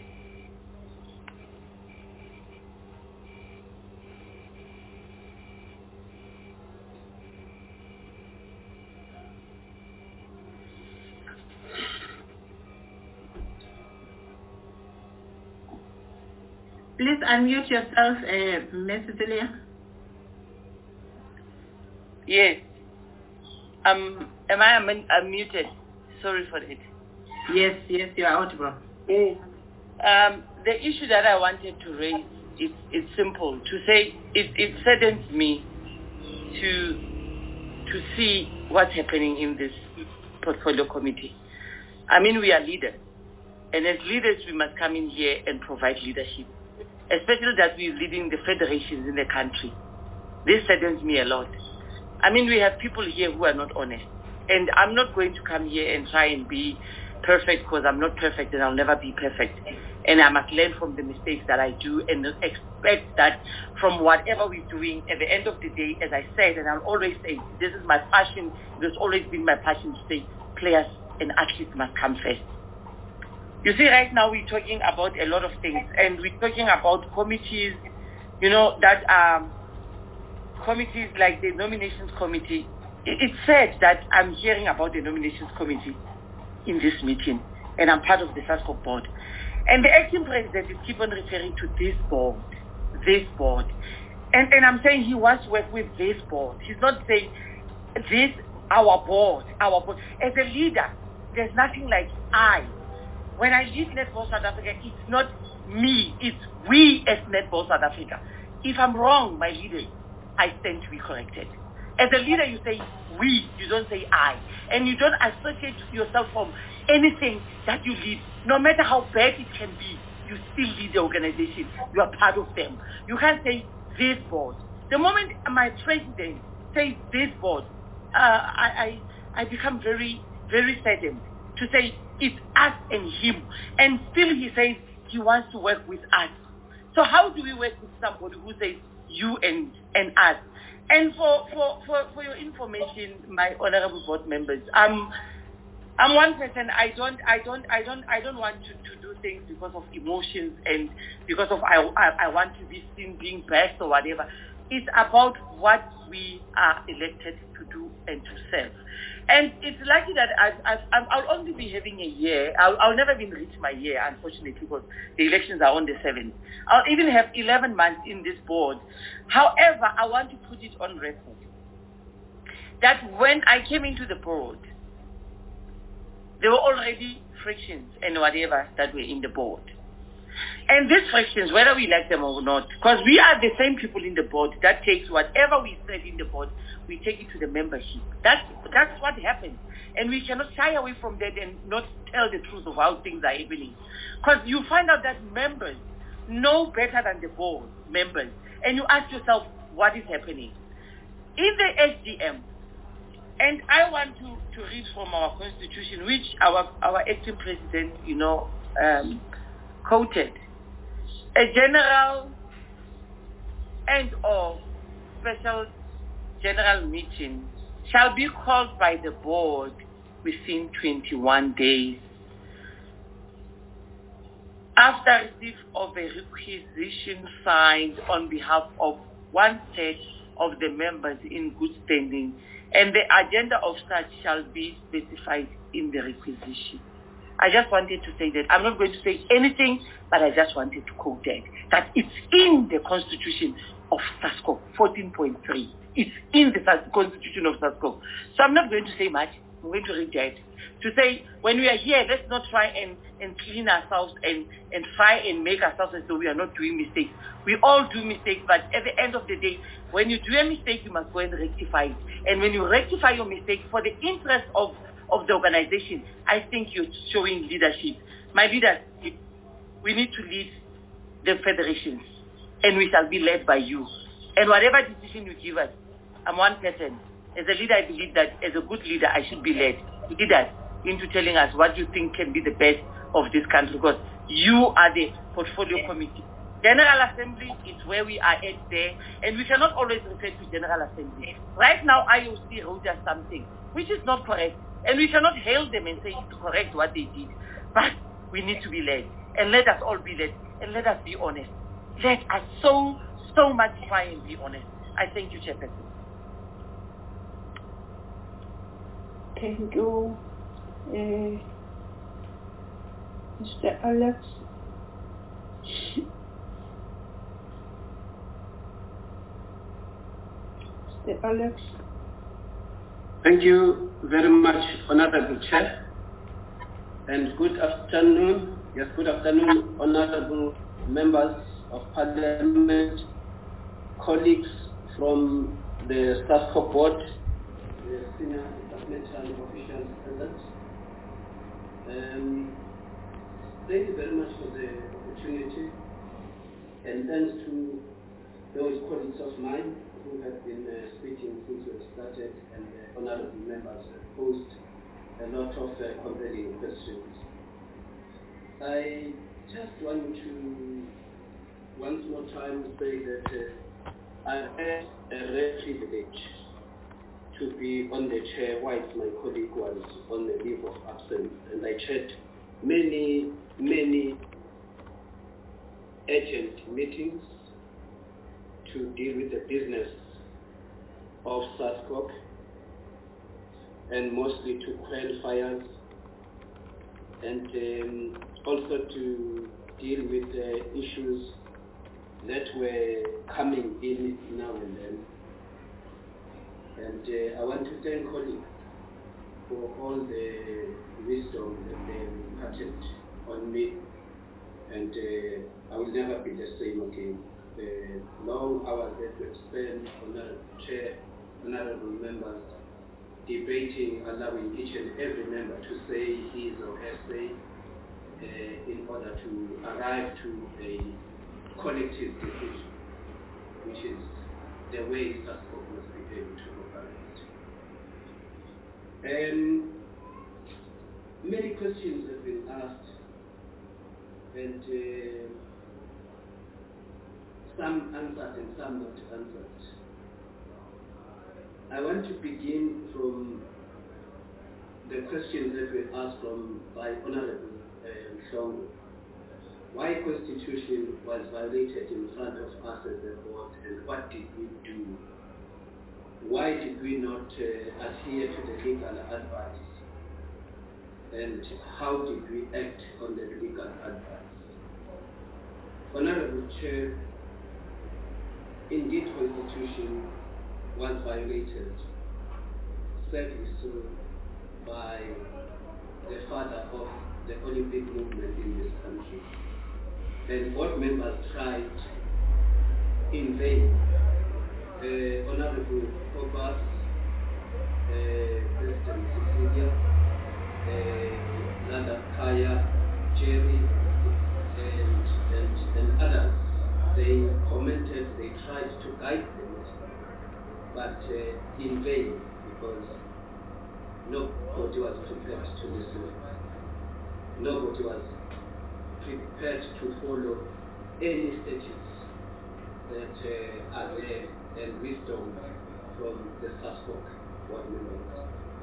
Speaker 6: Please unmute yourself, Ms. Cecilia.
Speaker 15: Yes. Am I unmuted? Sorry for it.
Speaker 6: Yes, you are audible.
Speaker 15: The issue that I wanted to raise, it's simple. To say, it saddens me to see what's happening in this portfolio committee. I mean, we are leaders. And as leaders, we must come in here and provide leadership, especially that we're leading the federations in the country. This saddens me a lot. I mean, we have people here who are not honest. And I'm not going to come here and try and be perfect, because I'm not perfect and I'll never be perfect. And I must learn from the mistakes that I do and expect that from whatever we're doing, at the end of the day, as I said, and I'll always say, this is my passion, it's always been my passion to say, players and athletes must come first. You see, right now we're talking about a lot of things, and we're talking about committees, that are committees like the nominations committee. It's sad that I'm hearing about the nominations committee in this meeting, and I'm part of the SASCO board. And the acting president is keep on referring to this board. And I'm saying he wants to work with this board. He's not saying this, our board. As a leader, there's nothing like I. When I lead Netball South Africa, it's not me, it's we as Netball South Africa. If I'm wrong, my leaders, I stand to be corrected. As a leader, you say we, you don't say I. And you don't associate yourself from anything that you lead. No matter how bad it can be, you still lead the organization. You are part of them. You can't say this board. The moment my president says this board, I become very, very saddened to say it's us and him. And still he says he wants to work with us. So how do we work with somebody who says you and us? And for your information, my honorable board members, I'm one person. I don't want to do things because of emotions and because of I want to be seen being best or whatever. It's about what we are elected to do and to serve. And it's lucky that I'll only be having a year. I'll never even reach my year, unfortunately, because the elections are on the 7th. I'll even have 11 months in this board. However, I want to put it on record that when I came into the board, there were already frictions and whatever that were in the board. And these frictions, whether we like them or not, because we are the same people in the board that takes whatever we said in the board, we take it to the membership. That's what happens. And we cannot shy away from that and not tell the truth of how things are happening. Because you find out that members know better than the board members. And you ask yourself, what is happening? In the SDM, and I want to read from our constitution, which our acting president, quoted. A general and or special general meeting shall be called by the board within 21 days after receipt of a requisition signed on behalf of 1/3 of the members in good standing, and the agenda of such shall be specified in the requisition. I just wanted to say that. I'm not going to say anything, but I just wanted to quote that it's in the Constitution of SASCO, 14.3. It's in the Constitution of SASCO. So I'm not going to say much. I'm going to read that. To say, when we are here, let's not try and clean ourselves and try and make ourselves as though we are not doing mistakes. We all do mistakes, but at the end of the day, when you do a mistake, you must go and rectify it. And when you rectify your mistake for the interest of the organization, I think you're showing leadership. My leaders, we need to lead the federations, and we shall be led by you. And whatever decision you give us, I'm one person. As a leader, I believe that as a good leader, I should be led. Lead us into telling us what you think can be the best of this country, because you are the portfolio committee. General Assembly is where we are at there, and we cannot always refer to General Assembly. Right now, IOC wrote us something, which is not correct. And we cannot hail them and say it's correct what they did. But we need to be led. And let us all be led. And let us be honest. Let us so much try and be honest. I thank you, Chairperson.
Speaker 3: Thank you, Mr. Alex. Mr. Alex.
Speaker 13: Thank you very much, Honorable Chair. And good afternoon. Yes, good afternoon, honorable members of Parliament, colleagues from the SASCO board, the senior departmental officials present. Thank you very much for the opportunity, and thanks to those colleagues of mine who have been speaking since we started, and honorable members posed a lot of compelling questions. I just want to once more time say that I had a rare privilege to be on the chair whilst my colleague was on the leave of absence, and I chaired many urgent meetings to deal with the business of SASCOC and mostly to quell fires and also to deal with the issues that were coming in now and then. And I want to thank colleagues for all the wisdom that they imparted on me, and I will never be the same again. The long hours that we've spent, Honorable Chair, Honorable Members, debating, allowing each and every member to say his or her say in order to arrive to a collective decision, which is the way SASCOC must be able to operate. Many questions have been asked, and some answered and some not answered. I want to begin from the questions that were asked by Honorable Shongo. Why Constitution was violated in front of us as a board, and what did we do? Why did we not adhere to the legal advice? And how did we act on the legal advice? Honorable Chair, indeed Constitution was violated, sadly so, by the father of the Olympic movement in this country. And board members tried in vain. Honorable Kobas, President Cecilia, Nanda Kaya, Jerry, and others, they commented, they tried to guide them, but in vain, because nobody was prepared to listen. Nobody was prepared to follow any statutes that are there and wisdom from the SASCOC board members.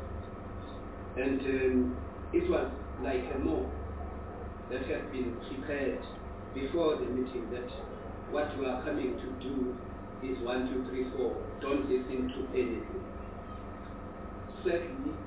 Speaker 13: And it was like a mob that had been prepared before the meeting that what we are coming to do is 1, 2, 3, 4. Don't listen to anything. Certainly,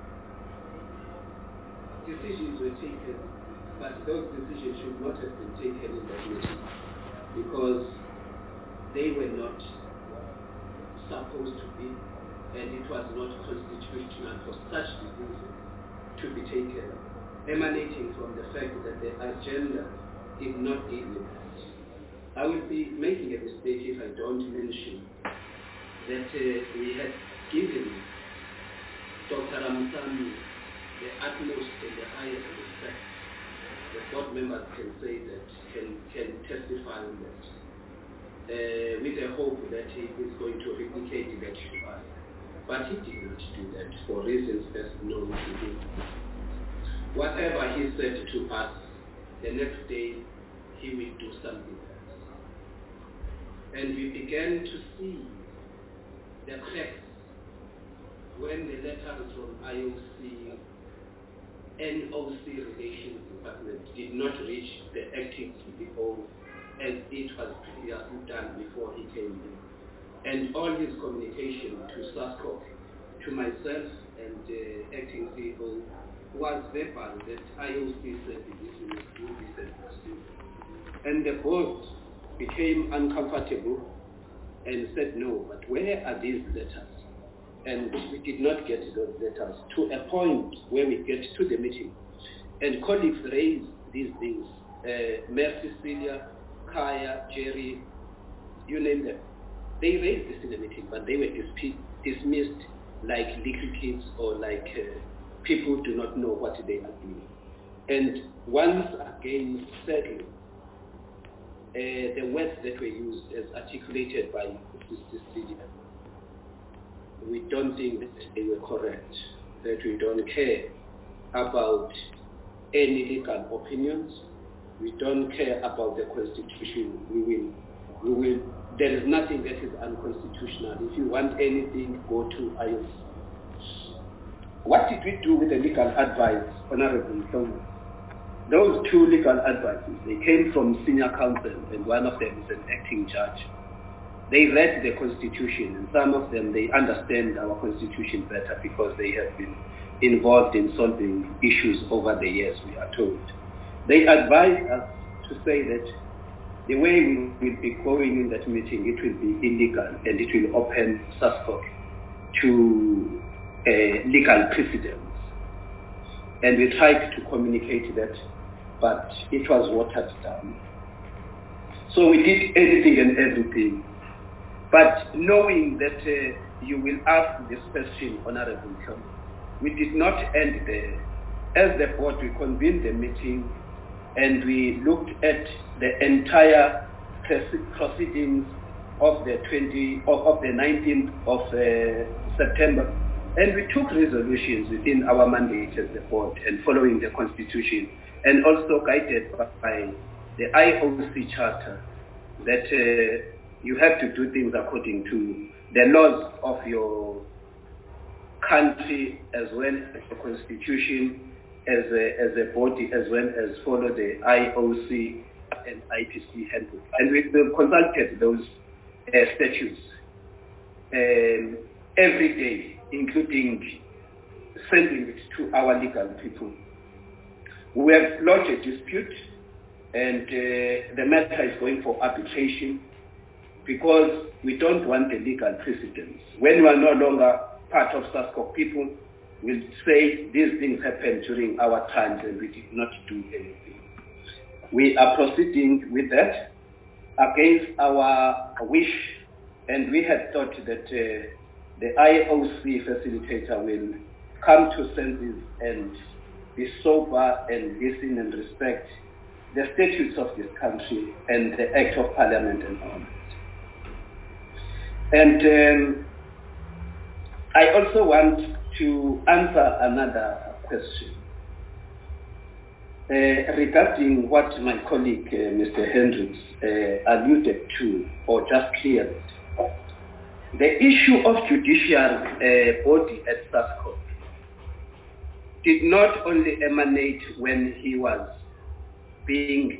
Speaker 13: decisions were taken, but those decisions should not have been taken in that meeting because they were not supposed to be, and it was not constitutional for such decisions to be taken, emanating from the fact that the agenda did not deal with that. I will be making a mistake if I don't mention that we had given Dr. Ramsamy the utmost and the highest respect. The board members can say that, can testify on that, with the hope that he is going to replicate that trial. But he did not do that for reasons best known to him. Whatever he said to us, the next day he will do something else. And we began to see the cracks when the letters from IOC, NOC Relations Department did not reach the acting CEO as it was previously done before he came in. And all his communication to SASCOC, to myself and the acting CEO was verbal that IOC said this will be said. And the board became uncomfortable and said no, but where are these letters? And we did not get those letters to a point where we get to the meeting. And colleagues raised these things. Mayor Cecilia, Kaya, Jerry, you name them. They raised this in the meeting, but they were dismissed like little kids or like people who do not know what they are doing. And once again, sadly, the words that were used as articulated by Mr. Cecilia, we don't think that they were correct, that we don't care about any legal opinions, we don't care about the Constitution, we will, there is nothing that is unconstitutional. If you want anything, go to IOC. What did we do with the legal advice, Honorable Tongo? those two legal advices, they came from senior counsel, and one of them is an acting judge. They read the Constitution, and some of them, they understand our Constitution better because they have been involved in solving issues over the years, we are told. They advised us to say that the way we will be going in that meeting, it will be illegal, and it will open SASCOC to legal precedents. And we tried to communicate that, but it was watered down. So we did anything and everything. But knowing that you will ask this question, Honorable Chairman, we did not end there. As the board, we convened the meeting and we looked at the entire proceedings of the 19th of September. And we took resolutions within our mandate as the board and following the Constitution, and also guided by the IOC Charter that you have to do things according to the laws of your country as well as the Constitution as a body, as well as follow the IOC and IPC handbook. And we consulted those statutes every day, including sending it to our legal people. We have lodged a dispute, and the matter is going for arbitration because we don't want the legal precedents. When we are no longer part of SASCOC, people will say these things happened during our times and we did not do anything. We are proceeding with that against our wish, and we had thought that the IOC facilitator will come to senses and be sober and listen and respect the statutes of this country and the Act of Parliament and all that. And I also want to answer another question regarding what my colleague, Mr. Hendricks, alluded to or just cleared. The issue of judiciary body at SASCOC did not only emanate when he was being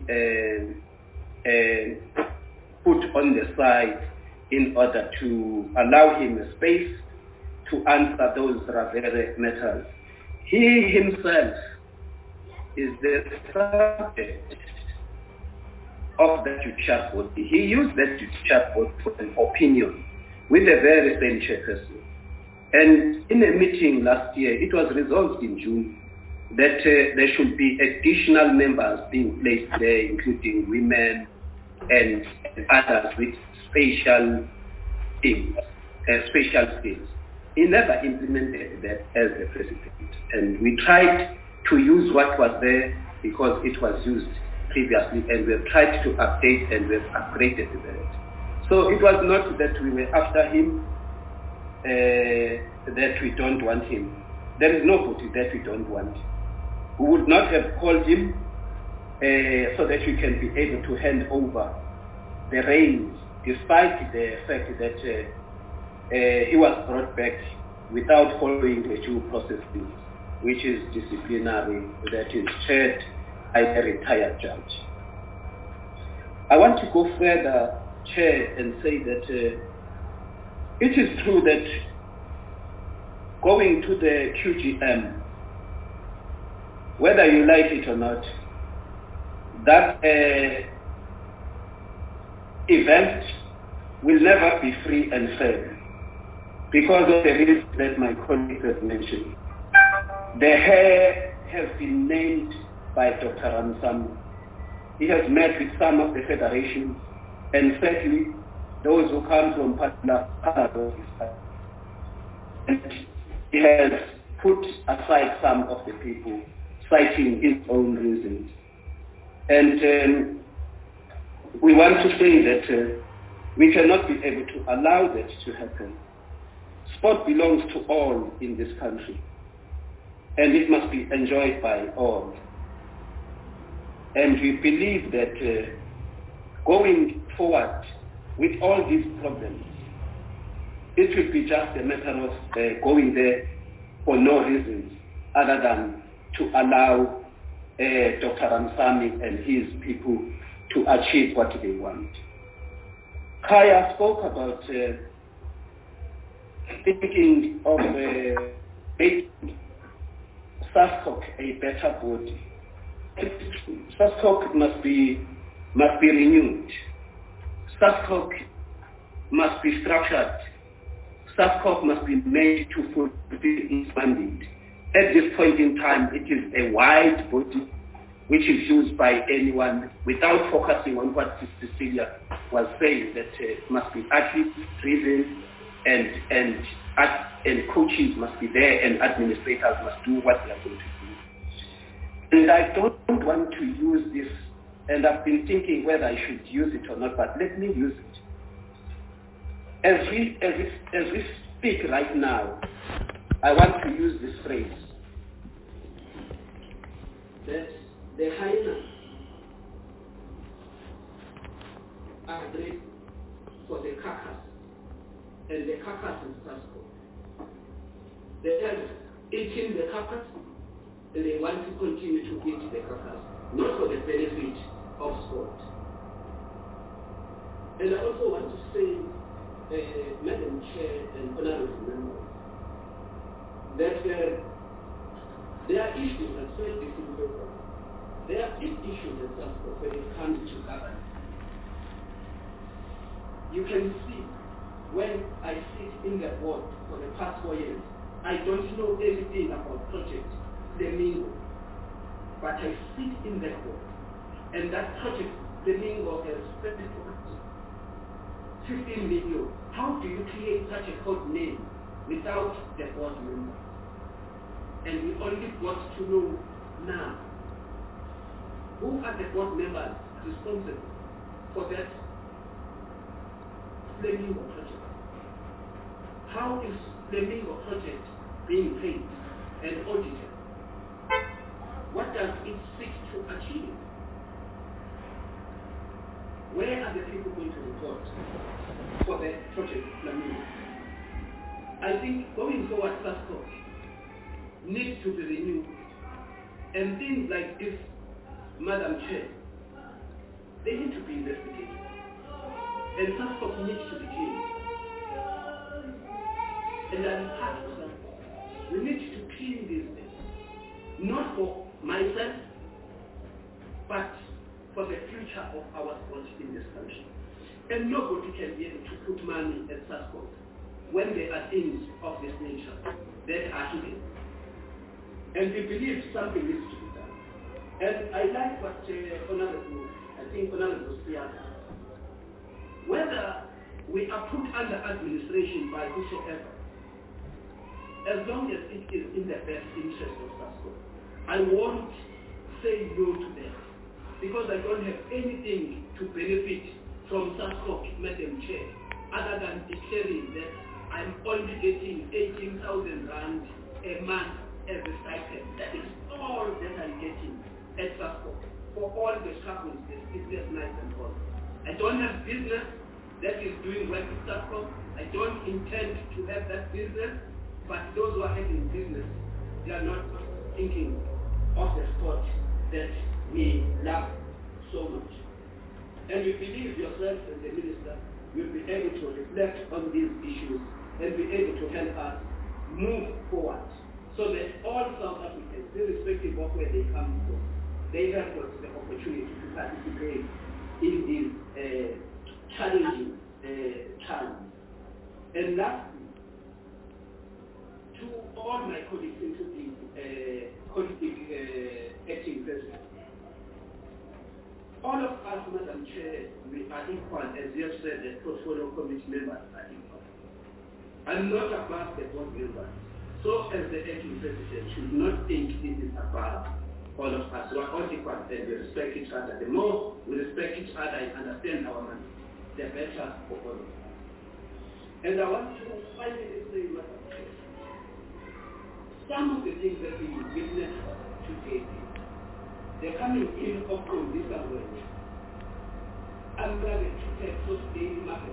Speaker 13: put on the side in order to allow him a space to answer those rare matters. He himself is the subject of the judicial body. He used that judicial body for an opinion with the very same chairperson. And in a meeting last year, it was resolved in June that there should be additional members being placed there, including women and others with special things, special skills. He never implemented that as the president. And we tried to use what was there because it was used previously, and we have tried to update and we have upgraded that. So it was not that we were after him, that we don't want him. There is nobody that we don't want. We would not have called him so that we can be able to hand over the reins, despite the fact that he was brought back without following the due process, which is disciplinary, that is chaired by a retired judge. I want to go further, Chair, and say that it is true that going to the QGM, whether you like it or not, that event will never be free and fair because of the risk that my colleague has mentioned. The hair has been named by Dr. Ramsamu. He has met with some of the federations, and certainly those who come from partner and he has put aside some of the people, citing his own reasons. And we want to say that we cannot be able to allow that to happen. Sport belongs to all in this country, and it must be enjoyed by all. And we believe that going forward with all these problems, it will be just a matter of going there for no reasons other than to allow Dr. Ramsamy and his people to achieve what they want. Kaya spoke about thinking of making SASCOC a better body. SASCOC must be renewed. SASCOC must be structured. SASCOC must be made to fulfill its mandate. At this point in time, it is a wide body which is used by anyone without focusing on what Cecilia was saying, that must be athlete-driven and coaches must be there and administrators must do what they are going to do. And I don't want to use this, and I've been thinking whether I should use it or not, but let me use it. As we speak right now, I want to use this phrase, that the hyenas are ready for the carcass, and the carcass is SASCOC. They have eaten the carcass, and they want to continue to eat the carcass, not for the benefit of sport. And I also want to say, Madam Chair and honorable members, that there are issues that said this in paper. There are big issues at SASCOC when it comes to governance. You can see when I sit in the board for the past 4 years, I don't know anything about Project Flamingo, but I sit in the board, and that Project Flamingo has spent 15 million. How do you create such a code name without the board member? And we only got to know now who are the board members responsible for that Flamingo project. How is Flamingo project being paid and audited? What does it seek to achieve? Where are the people going to report for the project Flamingo? I think going forward, SASCOC needs to be renewed, and things like this, Madam Chair, they need to be investigated, and SASCOC needs to be changed. And I'm part of that. We need to clean these things, not for myself, but for the future of our sport in this country. And nobody can be able to put money at SASCOC when there are things of this nature that are hidden. And we believe something needs to be done. And I like what Honorable Siaka, whether we are put under administration by whosoever, as long as it is in the best interest of SASCOC, I won't say no to that, because I don't have anything to benefit from SASCOC, Madam Chair, other than declaring that I'm only getting 18,000 rand a month as a stipend. That is all that I'm getting at SASCOC for all the struggles, the business nights and all. I don't have business that is doing well with SASCOC. I don't intend to have that business, but those who are having business, they are not thinking of the sport that we love so much. And we believe yourself and the minister will be able to reflect on these issues and be able to help us move forward so that all South Africans, irrespective of where they come from, they have got the opportunity to participate in these challenging times. And lastly, to all my colleagues, including acting president, all of us, Madam Chair, we are equal, as you have said, the portfolio committee members are equal. I'm not above the board members. So as the acting president should not think this is above all of us. We are all equal and we respect each other. The more we respect each other and understand our man, the better for all of us. And I want to finally say, Madam Chair, some of the things that we witnessed today, they're coming in of Condisa Way under the Texas Daily Market.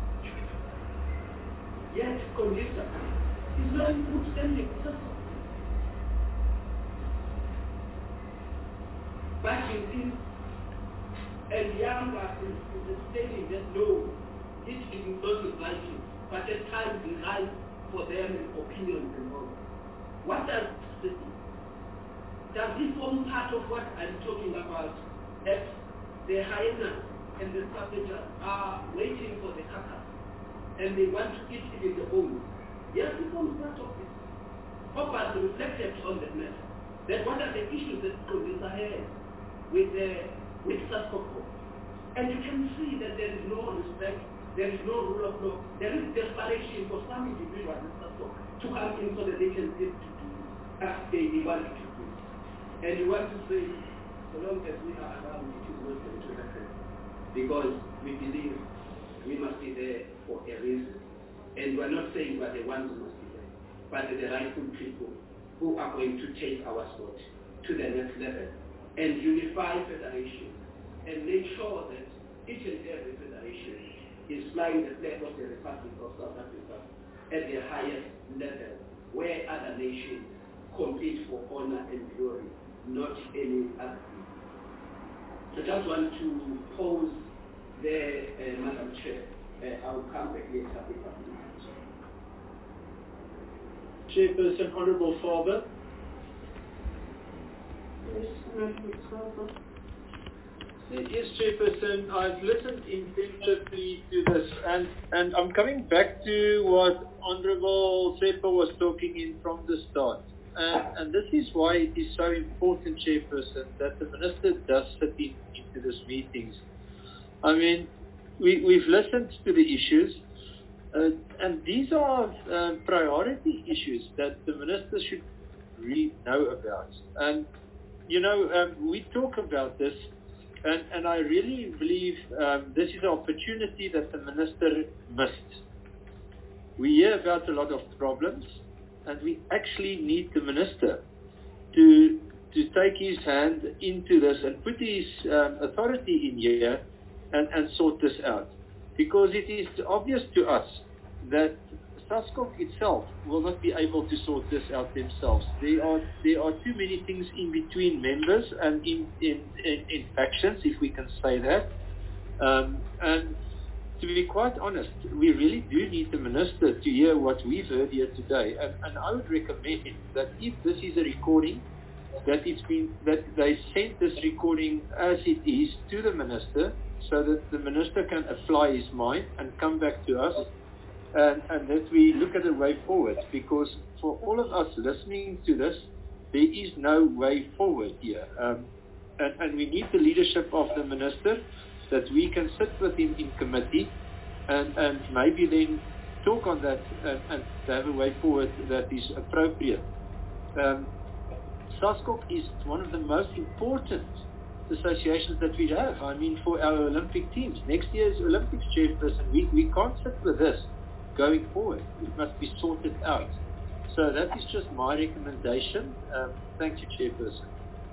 Speaker 13: Yet Condisa is not good standing. backing in, and Younger is stating that no, it is not inviting, but at times it's right for them and opinions and all. What does this form part of what I'm talking about, that the hyenas and the savages are waiting for the carcass and they want to eat even the bones? Yes, it forms part of it. Popper reflected on that matter. That what are the issues that Province has with SASCOC? And you can see that there is no respect, there is no rule of law, there is desperation for some individuals in SASCOC to come in so that they can get to do as they want to do. And you want to say, so long as we are around, it is not going to happen. Because we believe we must be there for a reason. And we're not saying we're the ones who must be there, but the rightful people who are going to take our sport to the next level and unify federation and make sure that each and every federation is flying the flag of the Republic of South Africa at the highest level, where other nations compete for honor and glory, not any other thing. So I just want to pose there, Madam Chair. I will come back later if
Speaker 8: Chairperson, Honourable Father. Yes, Chairperson, I've listened intensively to this, and I'm coming back to what Honourable Sepa was talking in from the start. And this is why it is so important, Chairperson, that the Minister does sit into these meetings. I mean, we've listened to the issues, and these are priority issues that the Minister should really know about. And, you know, we talk about this, and I really believe this is an opportunity that the Minister missed. We hear about a lot of problems, and we actually need the Minister to take his hand into this and put his authority in here and sort this out. Because it is obvious to us that SASCOC itself will not be able to sort this out themselves. There are too many things in between members and in factions, if we can say that. And to be quite honest, we really do need the Minister to hear what we've heard here today. And I would recommend that if this is a recording, that they send this recording as it is to the Minister, so that the Minister can apply his mind and come back to us, and that we look at a way forward. Because for all of us listening to this, there is no way forward here. And we need the leadership of the Minister, that we can sit with him in committee and maybe then talk on that and have a way forward that is appropriate. SASCOC is one of the most important associations that we have. I mean, for our Olympic teams. Next year's Olympics, Chairperson, we can't sit with this going forward. It must be sorted out. So that is just my recommendation. Thank you, Chairperson.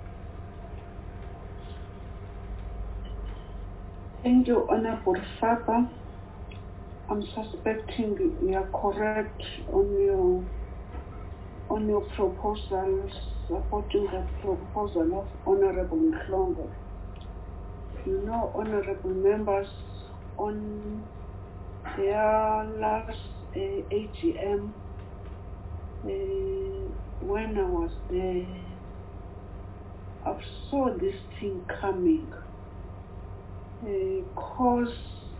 Speaker 3: Thank you, Honourable Fapa. I'm suspecting you are correct on your proposals, supporting the proposal of Honourable Mhlongo. You know, honourable members, on their last AGM, when I was there, I saw this thing coming. Because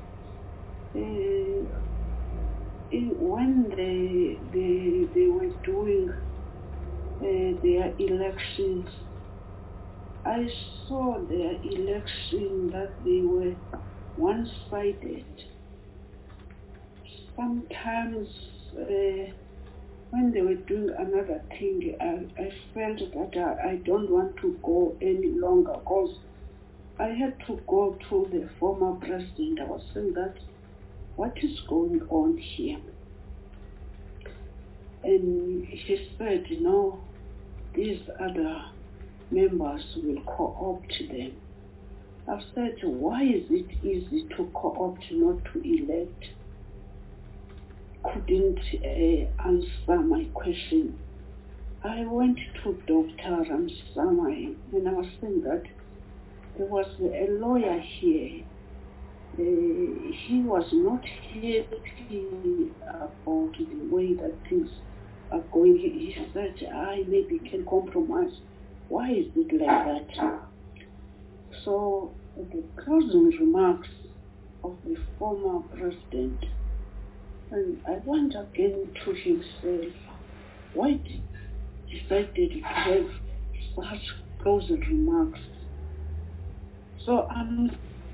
Speaker 3: when they were doing their elections, I saw their election that they were one-sided. Sometimes when they were doing another thing, I felt that I don't want to go any longer, because I had to go to the former president. I was saying that, what is going on here? And he said, these other members will co-opt them. I've said, why is it easy to co-opt, not to elect? Couldn't answer my question. I went to Dr. Ramsamai, and I was saying that there was a lawyer here. He was not happy about the way that things are going. He said, I maybe can compromise. Why is it like that? So the closing remarks of the former president, and I want again to himself, why decided to have such closing remarks? So I'm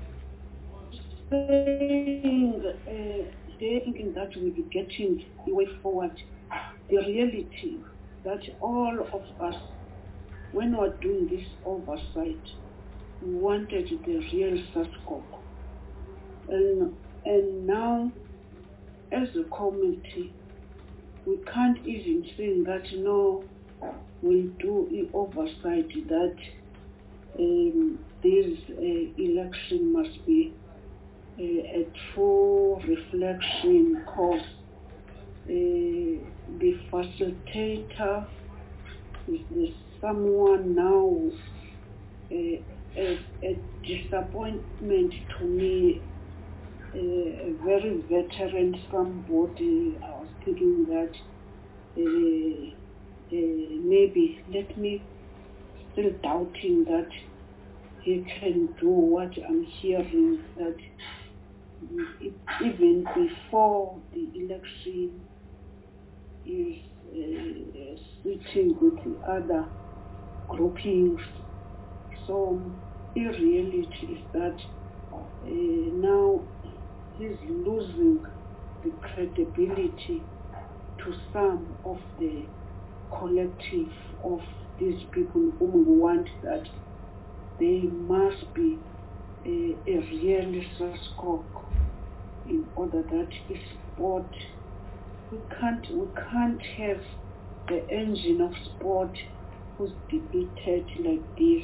Speaker 3: saying, thinking that we'll be getting the way forward. The reality that all of us, when we're doing this oversight, we wanted the real SASCOC. And now, as a committee, we can't even say that no, we'll do the oversight that this election must be a true reflection, because the facilitator is someone now a disappointment to me, a very veteran somebody. I was thinking that maybe let me still doubting that he can do what I'm hearing, that even before the election is sitting with the other groupings. So the reality is that now he's losing the credibility to some of the collective of these people who want that they must be a real SASCOC in order that the sport, we can't have the engine of sport who's debated like this.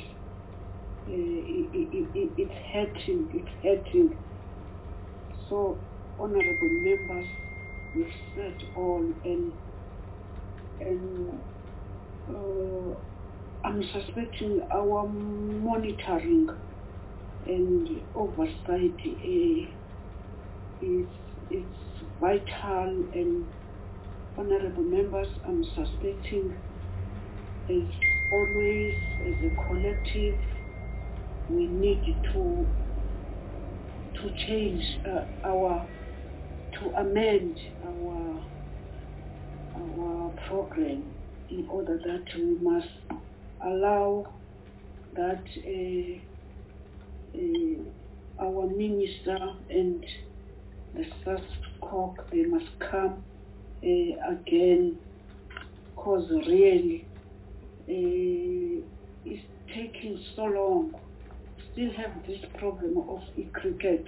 Speaker 3: It's hurting. So, honorable members, we've said all, and I'm suspecting our monitoring and oversight is vital, and honorable members, I'm suspecting, as always, as a collective, we need to change to amend our program in order that we must allow that our minister and the SASCOC, they must come again, because really it's taking so long. Still have this problem of cricket.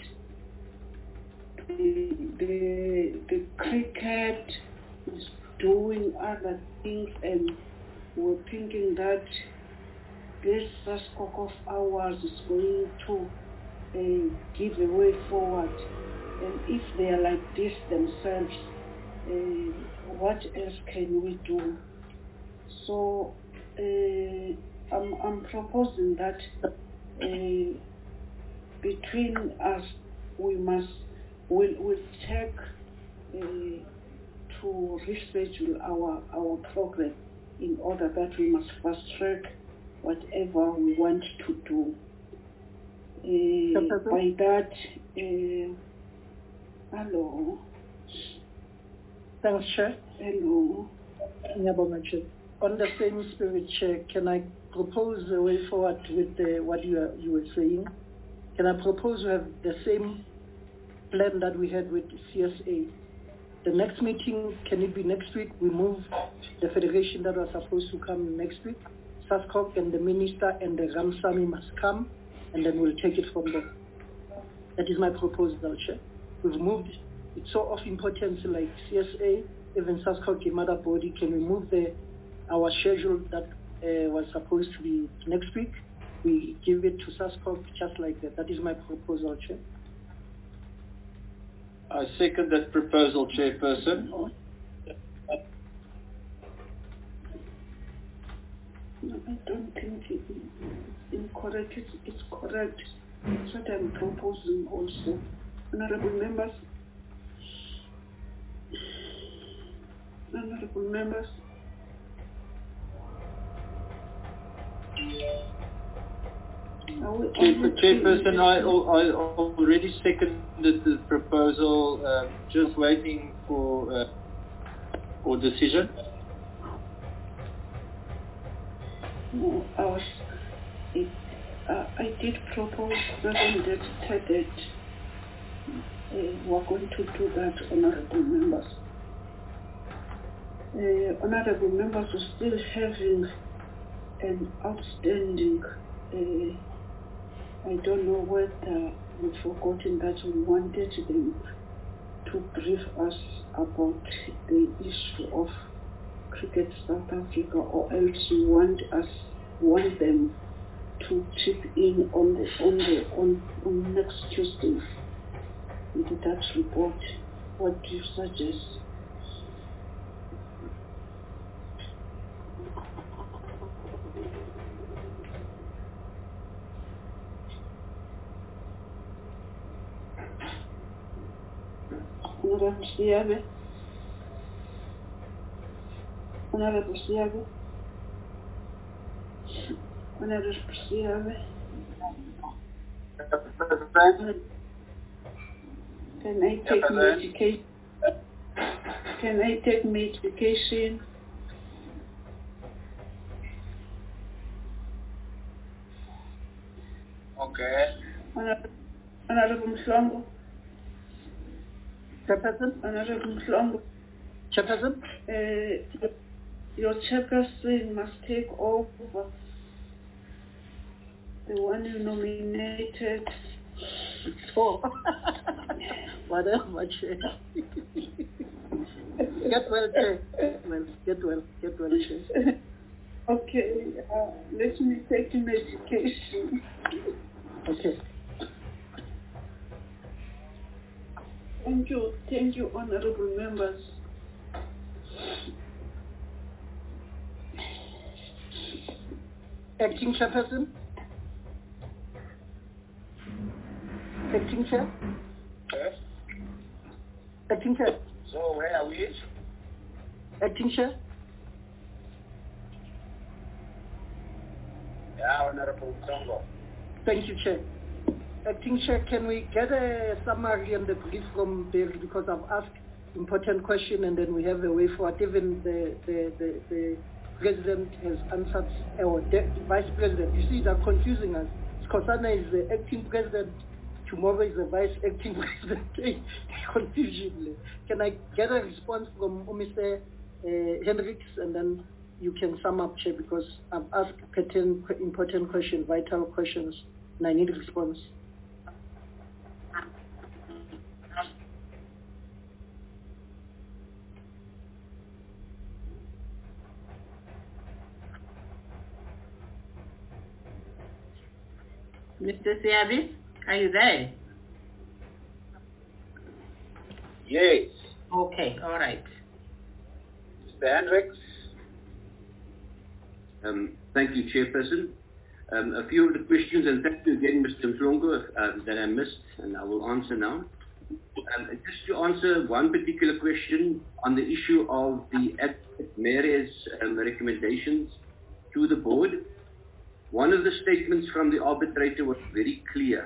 Speaker 3: The cricket is doing other things, and we're thinking that this SASCOC of ours is going to give a way forward. And if they are like this themselves, what else can we do? So I'm proposing that between us we'll take to reschedule our program in order that we must fast track whatever we want to do. By that, hello.
Speaker 7: Thanks, Chair.
Speaker 3: Hello.
Speaker 7: On the same spirit, Chair, can I propose a way forward with what you were saying? Can I propose to have the same plan that we had with CSA? The next meeting, can it be next week? We move the federation that was supposed to come next week. SASCOC and the minister and the Ramsamy must come, and then we'll take it from there. That is my proposal, Chair. We've moved. It's so of importance, like CSA, even SASCOC, a mother body. Can we move our schedule that was supposed to be next week? We give it to SASCOC just like that. That is my proposal, Chair.
Speaker 16: I second that proposal, Chairperson.
Speaker 3: No, I don't think it's incorrect. It's correct. That's what I'm proposing also. Honorable members. Honorable members.
Speaker 16: Chairperson, I already seconded the proposal, just waiting for decision.
Speaker 3: No, I did propose that we're going to do that, honorable members. Honorable members are still having an outstanding, I don't know whether we've forgotten that we wanted them to brief us about the issue of Cricket South Africa, or else you want them to chip in on next Tuesday with that report. What do you suggest? Honorable Siabe. Honorable Siabe. Honorable Siabe. Can I take medication? Can I take medication?
Speaker 17: Okay.
Speaker 3: Honorable Mhlongo.
Speaker 17: Chairperson?
Speaker 3: Honorable Mhlongo.
Speaker 17: Chairperson?
Speaker 3: Your chairperson must take over. The one you nominated.
Speaker 17: Oh. Whatever, Chair. Get well, Chair. Get well, Chair.
Speaker 3: Okay, let me take medication.
Speaker 17: Okay.
Speaker 3: Thank you, honorable members.
Speaker 17: Acting Chairperson? Acting Chair?
Speaker 18: Yes.
Speaker 17: Acting Chair?
Speaker 18: So where are we?
Speaker 17: Acting Chair?
Speaker 18: Yeah, Honorable Songo.
Speaker 17: Thank you, Chair. Acting Chair, can we get a summary and the brief from Barry, because I've asked important question and then we have a way forward. Even the President has answered, or the Vice President. You see, they're confusing us. Skosana is the acting President, tomorrow is the Vice Acting President. Confusion. Can I get a response from Mr. Hendricks, and then you can sum up, Chair, because I've asked important questions, vital questions, and I need a response.
Speaker 6: Mr. Siabi, are you there?
Speaker 18: Yes.
Speaker 6: Okay, all right.
Speaker 18: Mr. Hendricks.
Speaker 1: Thank you, Chairperson. A few of the questions, and thank you again, Mr. Mhlongo, that I missed, and I will answer now. Just to answer one particular question on the issue of the Mayor's recommendations to the board. One of the statements from the arbitrator was very clear.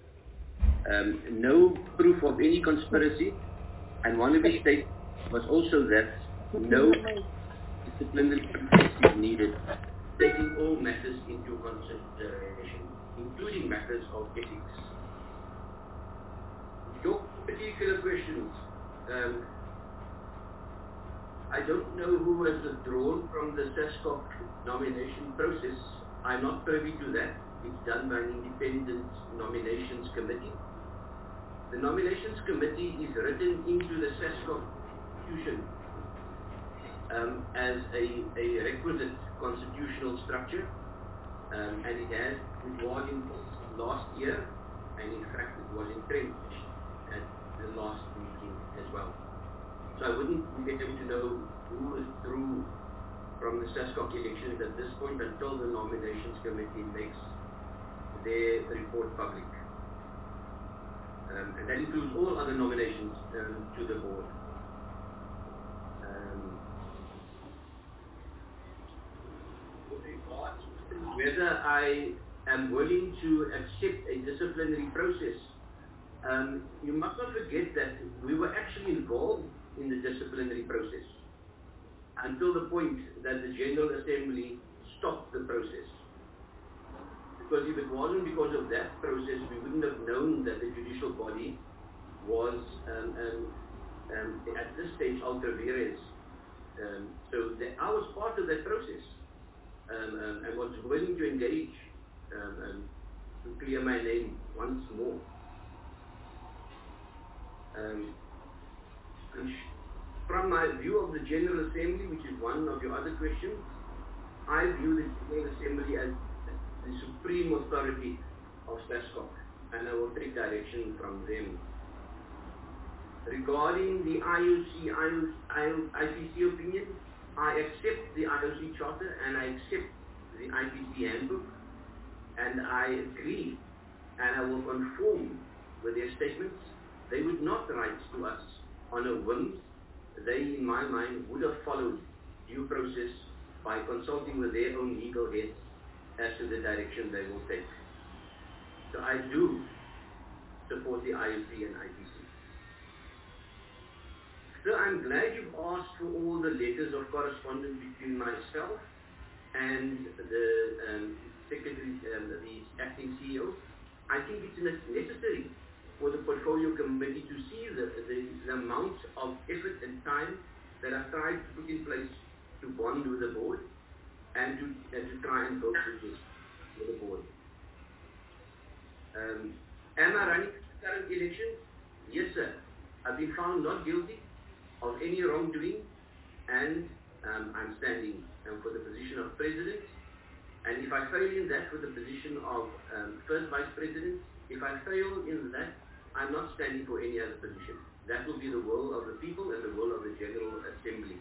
Speaker 1: No proof of any conspiracy, and one of his statements was also that no disciplinary process is needed, taking all matters into consideration, including matters of ethics. Your particular questions, I don't know who was withdrawn from the SASCOC nomination process. I'm not privy to that. It's done by an independent nominations committee. The nominations committee is written into the SASCOC constitution as a requisite constitutional structure, and it was in last year, and in fact it was entrenched at the last meeting as well. So I wouldn't be able to know who withdrew from the SASCOC elections at this point until the nominations committee makes their report public. And that includes all other nominations to the board. With regards to whether I am willing to accept a disciplinary process, you must not forget that we were actually involved in the disciplinary process until the point that the General Assembly stopped the process. Because if it wasn't because of that process, we wouldn't have known that the judicial body was, at this stage, ultra vires. So I was part of that process and was willing to engage to clear my name once more. From my view of the General Assembly, which is one of your other questions, I view the General Assembly as the supreme authority of SASCOC, and I will take direction from them. Regarding the IPC opinion, I accept the IOC Charter and I accept the IPC Handbook, and I agree and I will conform with their statements. They would not write to us on a whim. They, in my mind, would have followed due process by consulting with their own legal heads as to the direction they will take. So I do support the IOC and IPC. So I'm glad you've asked for all the letters of correspondence between myself and the secretary, the acting CEO. I think it's necessary for the portfolio committee to see the amount of effort and time that I've tried to put in place to bond with the board and to try and vote with the board. Am I running the current election? Yes, sir. I've been found not guilty of any wrongdoing, and I'm standing for the position of president. And if I fail in that, for the position of first vice president, if I fail in that, I'm not standing for any other position. That will be the will of the people and the will of the General Assembly.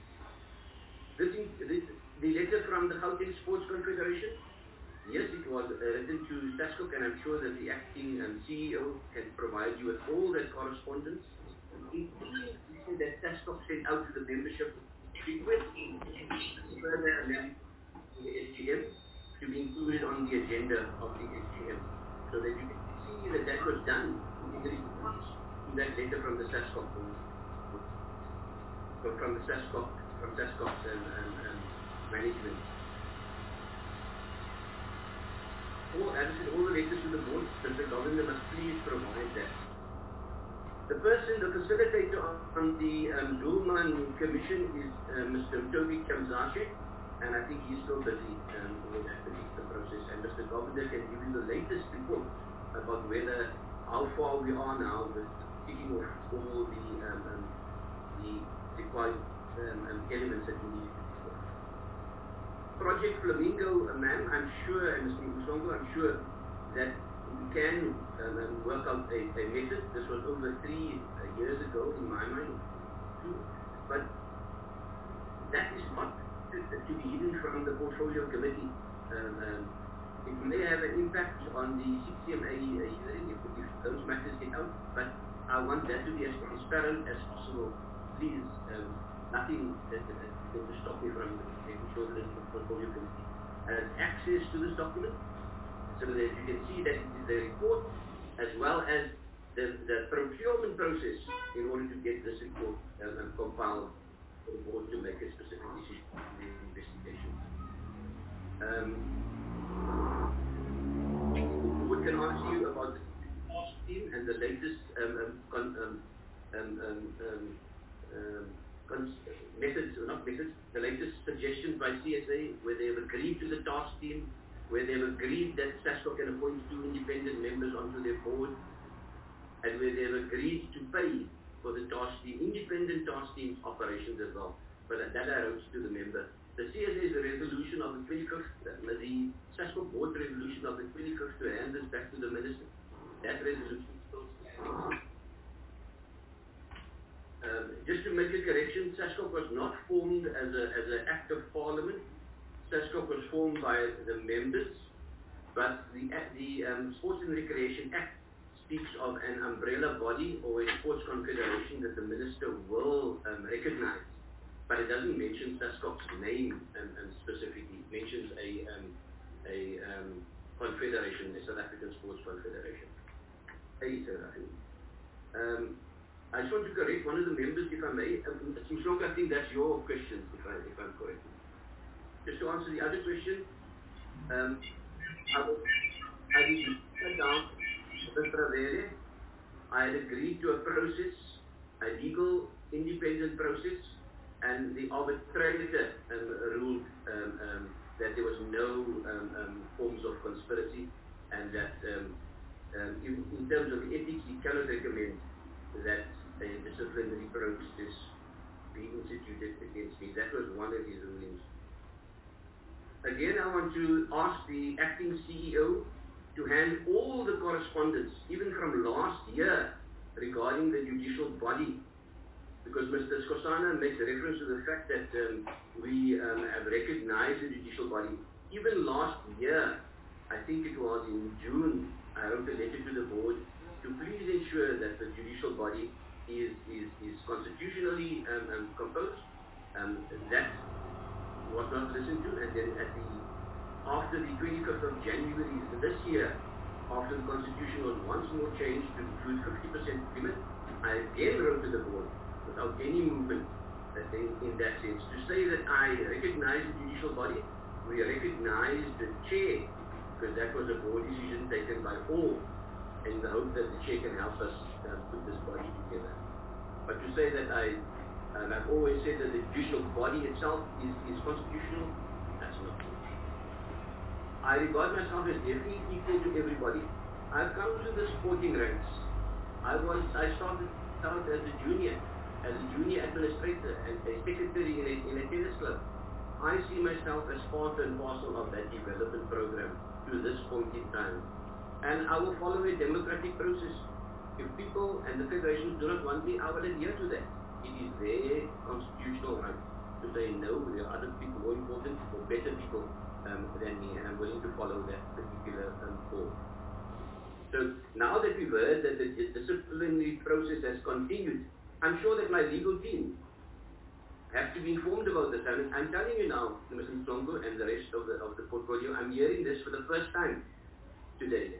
Speaker 1: The letter from the Gauteng Sports Confederation, yes, it was written to SASCOC, and I'm sure that the acting CEO can provide you with all that correspondence, including that SASCOC sent out to the membership requesting further amendment to the SGM to be included on the agenda of the SGM, so that you can see that that was done in response to that letter from the SASCOC from SASCOC's management. As I said, all the letters to the board, that the governor must please provide that. The facilitator on the Dulman Commission is Mr. Toby Kamzache, and I think he's still busy with that particular process. And Mr. Governor can give you the latest report about how far we are now with picking off all the required elements that we need to pick off. Project Flamingo, ma'am, I'm sure, and Mr. Musongo, I'm sure that we can work out a method. This was over 3 years ago in my mind, but that is not to be hidden from the portfolio committee. It may have an impact on the CCMA hearing if those matters get out, but I want that to be as transparent as possible. Please, nothing that will stop me from making sure that the portfolio committee has access to this document, so that you can see that it is the report as well as the procurement process in order to get this report compiled for the board to make a specific decision on the investigation. The board can answer you about the task team and the latest the latest suggestions by CSA, where they have agreed to the task team, where they have agreed that SASCOC can appoint 2 independent members onto their board, and where they have agreed to pay for the task team, independent task team's operations as well. But that I wrote to the member. The CSA is a resolution of the 25th, the SASCOC board resolution of the 25th to hand this back to the minister. That resolution still stands. just to make a correction, SASCOC was not formed as an act of parliament. SASCOC was formed by the members, but the Sports and Recreation Act speaks of an umbrella body or a sports confederation that the minister will recognize, but it doesn't mention SASCOC's name specifically. It mentions a confederation, a South African Sports Confederation. I just want to correct one of the members, if I may. Mhlongo, I think that's your question, if I'm correct. Just to answer the other question, I did sit down with Ravere. I had agreed to a process, a legal, independent process, and the arbitrator ruled that there was no forms of conspiracy, and that in terms of ethics, he cannot recommend that a disciplinary process be instituted against me. That was one of his rulings. Again, I want to ask the acting CEO to hand all the correspondence, even from last year, regarding the judicial body, because Mr. Skosana makes reference to the fact that we have recognized the judicial body. Even last year, I think it was in June, I wrote a letter to the board to please ensure that the judicial body is constitutionally composed. That was not listened to, and then after the 25th of January this year, after the constitution was once more changed to include 50% women, I again wrote to the board without any movement in that sense to say that I recognize the judicial body, we recognize the chair, because that was a board decision taken by all, in the hope that the chair can help us put this body together. But to say that I've always said that the judicial body itself is constitutional, that's not true. I regard myself as definitely equal to everybody. I've come to the sporting ranks. I started out as a junior administrator and a secretary in a tennis club. I see myself as part and parcel of that development program to this point in time. And I will follow a democratic process. If people and the federations do not want me, I will adhere to that. It is their constitutional right to say no, there are other people more important or better people than me, and I'm willing to follow that particular call. So now that we've heard that the disciplinary process has continued, I'm sure that my legal team have to be informed about this. I'm telling you now, Mr. Mhlongo and the rest of the portfolio, I'm hearing this for the first time today.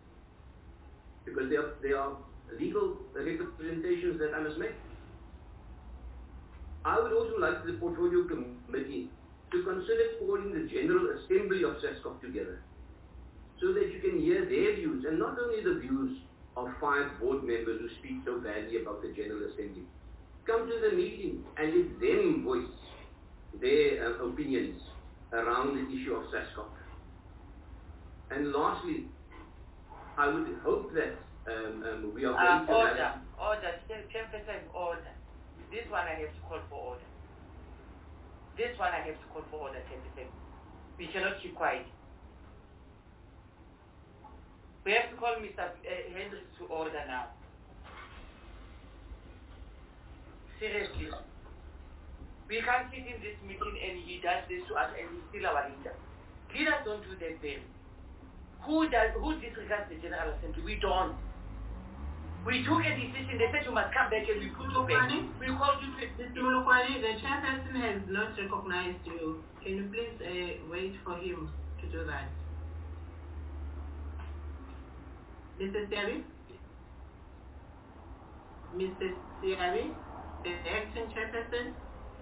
Speaker 1: Because there are legal representations that I must make. I would also like the portfolio committee to consider calling the General Assembly of SASCOC together so that you can hear their views, and not only the views of 5 board members who speak so badly about the General Assembly. Come to the meeting and let them voice their opinions around the issue of SASCOC. And lastly, I would hope that we are going to
Speaker 15: Order, 10% order. This one I have to call for order. This one I have to call for order, 10%. We cannot keep quiet. We have to call Mr. Hendricks to order now. Seriously. We can't sit in this meeting and he does this to us and he's still our leader. Leaders don't do that very. Who disregards the General Assembly? We don't. We took a decision, they said you must come back and we put you back. We called you to...
Speaker 6: Mr. Molokwani, the chairperson has not recognized you. Can you please wait for him to do that? Mr. Siabi? Mr. Siabi, the acting chairperson?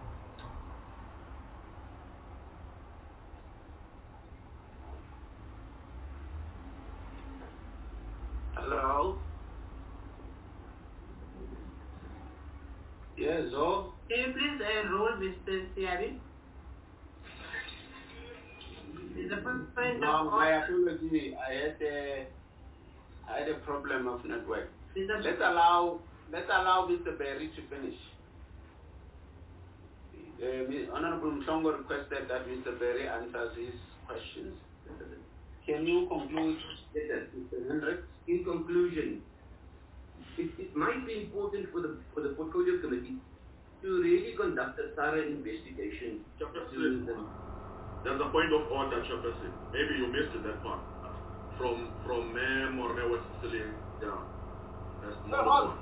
Speaker 18: Hello? Yes, oh?
Speaker 6: Can you please roll Mr. Siabi?
Speaker 18: No, my apology. I had a problem of network. Let's allow Mr. Berry to finish. Honorable Mhlongo requested that Mr. Berry answers his questions. Can you conclude,
Speaker 1: Yes, sir.
Speaker 18: Mr. Hendricks?
Speaker 1: In conclusion, it might be important for the portfolio committee to really conduct a thorough investigation.
Speaker 2: There's a point of order, Chairperson. Maybe you missed that part. From Mayor Morne was still down. That's not one.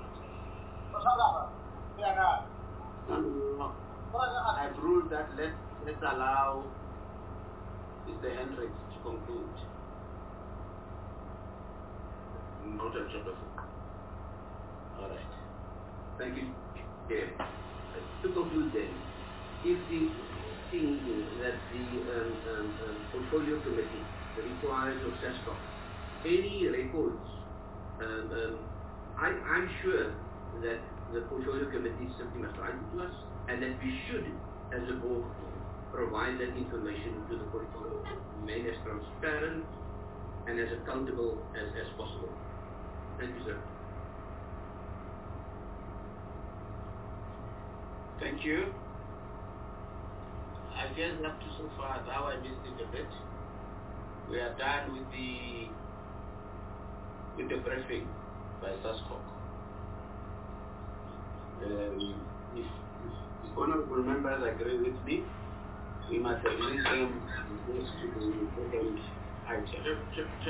Speaker 18: I've ruled that let's allow Mr. Hendricks to conclude.
Speaker 2: Noted, Chairperson.
Speaker 18: All right.
Speaker 1: Thank you. Yeah. To conclude then, if the thing that the portfolio committee requires of SASCOC any records, I'm sure that the portfolio committee simply must write it to us, and that we should, as a board, provide that information to the portfolio, made as transparent and as accountable as possible. Thank you, sir.
Speaker 18: Thank you. I guess up to so far now I missed it a bit. We are done with the briefing by SASCOC. If honorable members agree with me, we must release them next to the second item.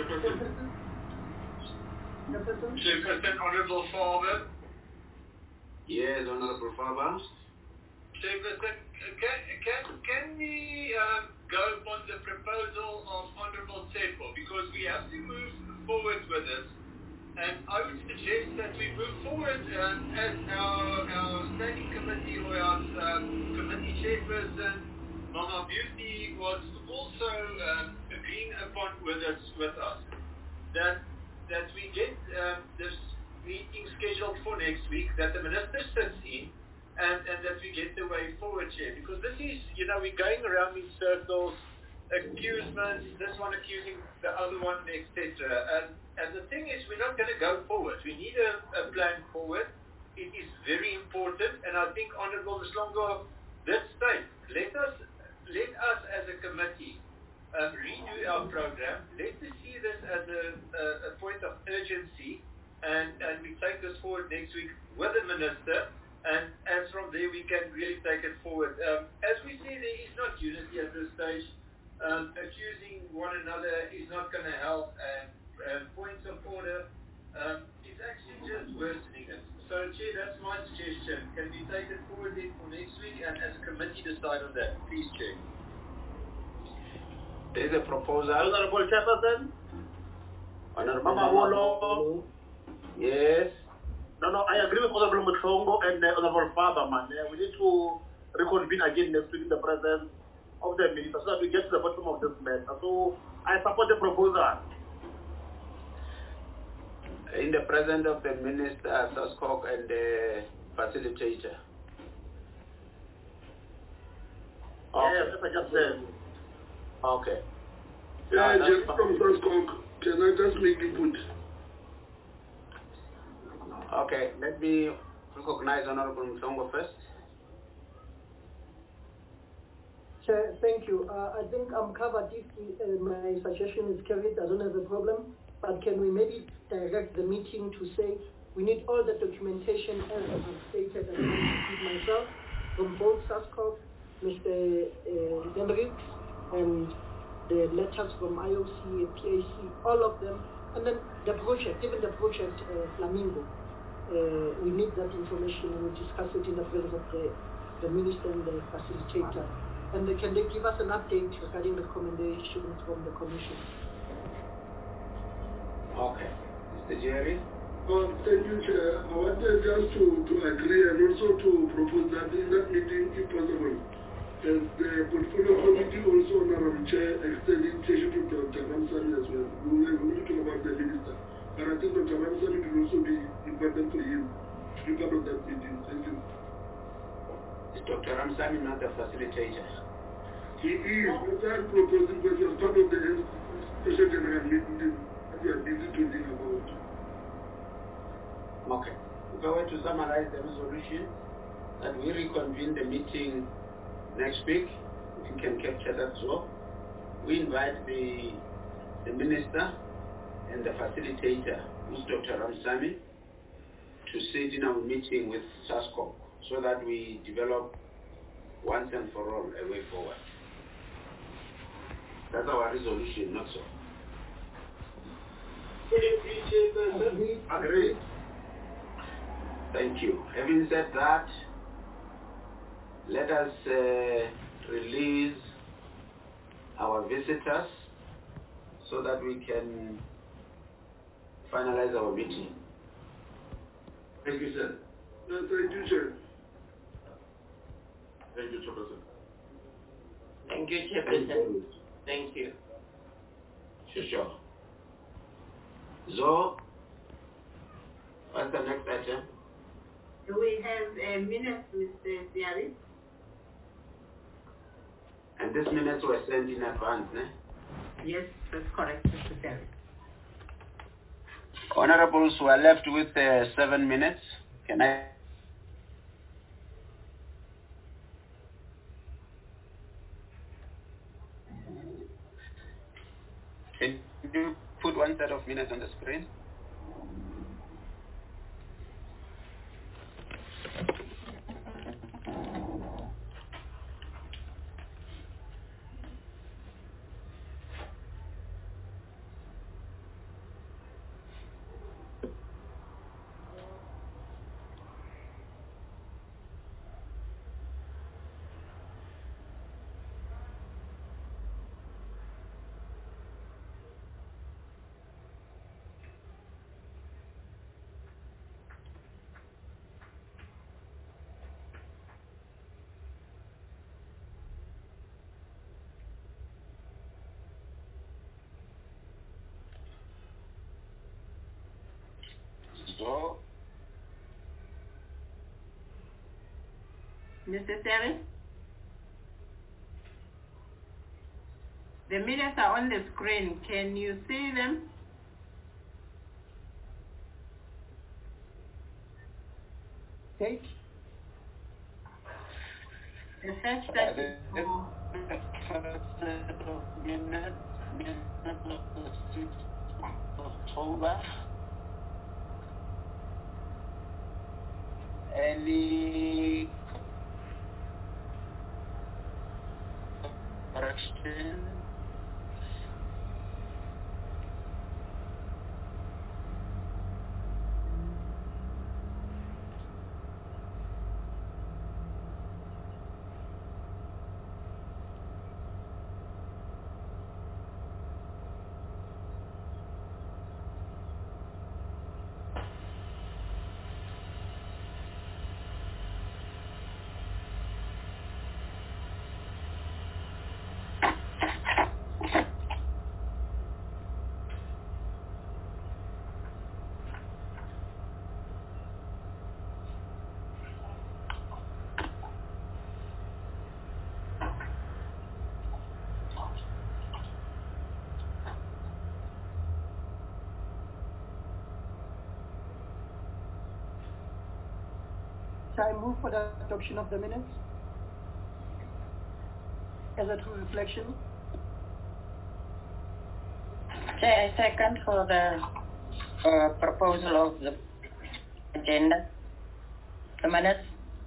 Speaker 8: Chairperson, Honorable Faber.
Speaker 18: Yes, Honorable Faber.
Speaker 8: Chairperson, can we go on the proposal of Honorable Tsepo, because we have to move forward with this, and I would suggest that we move forward as our standing committee or our committee chairperson, Mama Beauty, was also agreeing upon with us that we get this meeting scheduled for next week, that the minister sits in, and that we get the way forward, Chair. Because this is, we're going around in circles, accusers, this one accusing the other one, etc. And the thing is, we're not going to go forward. We need a plan forward. It is very important, and I think Honourable Mhlongo did state, let us as a committee redo our program. Let us see this as a point of urgency, and we take this forward next week with the minister. And from there we can really take it forward. As we see, there is not unity at this stage. Accusing one another is not going to help, and points of order is actually just worsening it. So, Chair, that's my suggestion. Can we take it forward then for next week, and as a committee decide on that? Please, Chair.
Speaker 18: There's a proposal.
Speaker 19: Honorable Chairperson.
Speaker 18: Honorable
Speaker 19: Mama Wolo.
Speaker 18: Yes.
Speaker 19: No, I agree with Honorable Mhlongo and Honorable Faber, man. We need to reconvene again next week in the presence of the minister so that we get to the bottom of this matter. So I support the proposal.
Speaker 18: In the presence of the minister, SASCOC, and the facilitator.
Speaker 19: Okay. Yes, I just said.
Speaker 18: Okay.
Speaker 9: Yeah, just from SASCOC, can I just make input?
Speaker 18: Okay, let me recognize Honorable Mhlongo first.
Speaker 17: Chair, thank you. I think I'm covered if my suggestion is carried. I don't have a problem. But can we maybe direct the meeting to say we need all the documentation as I've stated, and I myself, from both SASCOC, Mr. Hendricks, and the letters from IOC, PAC, all of them, and then the project, even the project Flamingo. We need that information, and we'll discuss it in the presence of the minister and the facilitator. And can they give us an update regarding the recommendations from the commission?
Speaker 18: Okay. Mr. Jerry?
Speaker 9: Thank you, Chair. I wanted just to agree and also to propose that in that meeting, if possible, as the portfolio committee also, Honorable Chair, extend invitation to Dr. Ramsamy as well. We will talk about the minister. But I think Dr. Ramsamy will also be important for him to be part of that meeting. Thank you.
Speaker 18: Is Dr. Ramsamy not the facilitator?
Speaker 9: He is. That's why I'm proposing, because he was part of the special general meeting that we are busy talking about.
Speaker 18: Okay. If I were to summarize the resolution, that we reconvene the meeting next week, if you can capture that as well. We invite the minister and the facilitator, who's Dr. Ramsamy, to sit in our meeting with SASCOC so that we develop once and for all a way forward. That's our resolution, not so. Agreed. Thank you. Having said that, let us release our visitors so that we can finalize our meeting.
Speaker 9: Thank you, sir. Thank you, Chair.
Speaker 2: Thank you, Chairperson.
Speaker 15: Thank you, Chairperson. Thank you.
Speaker 18: Sure. So, what's the next item?
Speaker 6: We have minutes, Mr. Siari.
Speaker 18: And these minutes were sent in advance, eh?
Speaker 6: Yes, that's correct, Mr. Siari.
Speaker 18: Honorables, we are left with 7 minutes. Can I? Can you put one set of minutes on the screen? So,
Speaker 6: Mr. Terry? The minutes are on the screen. Can you see them?
Speaker 17: Date?
Speaker 6: The first set is
Speaker 18: October. Any correction?
Speaker 17: I move for the adoption of the minutes as a true reflection.
Speaker 15: Chair, I second for the proposal of the agenda. The minutes.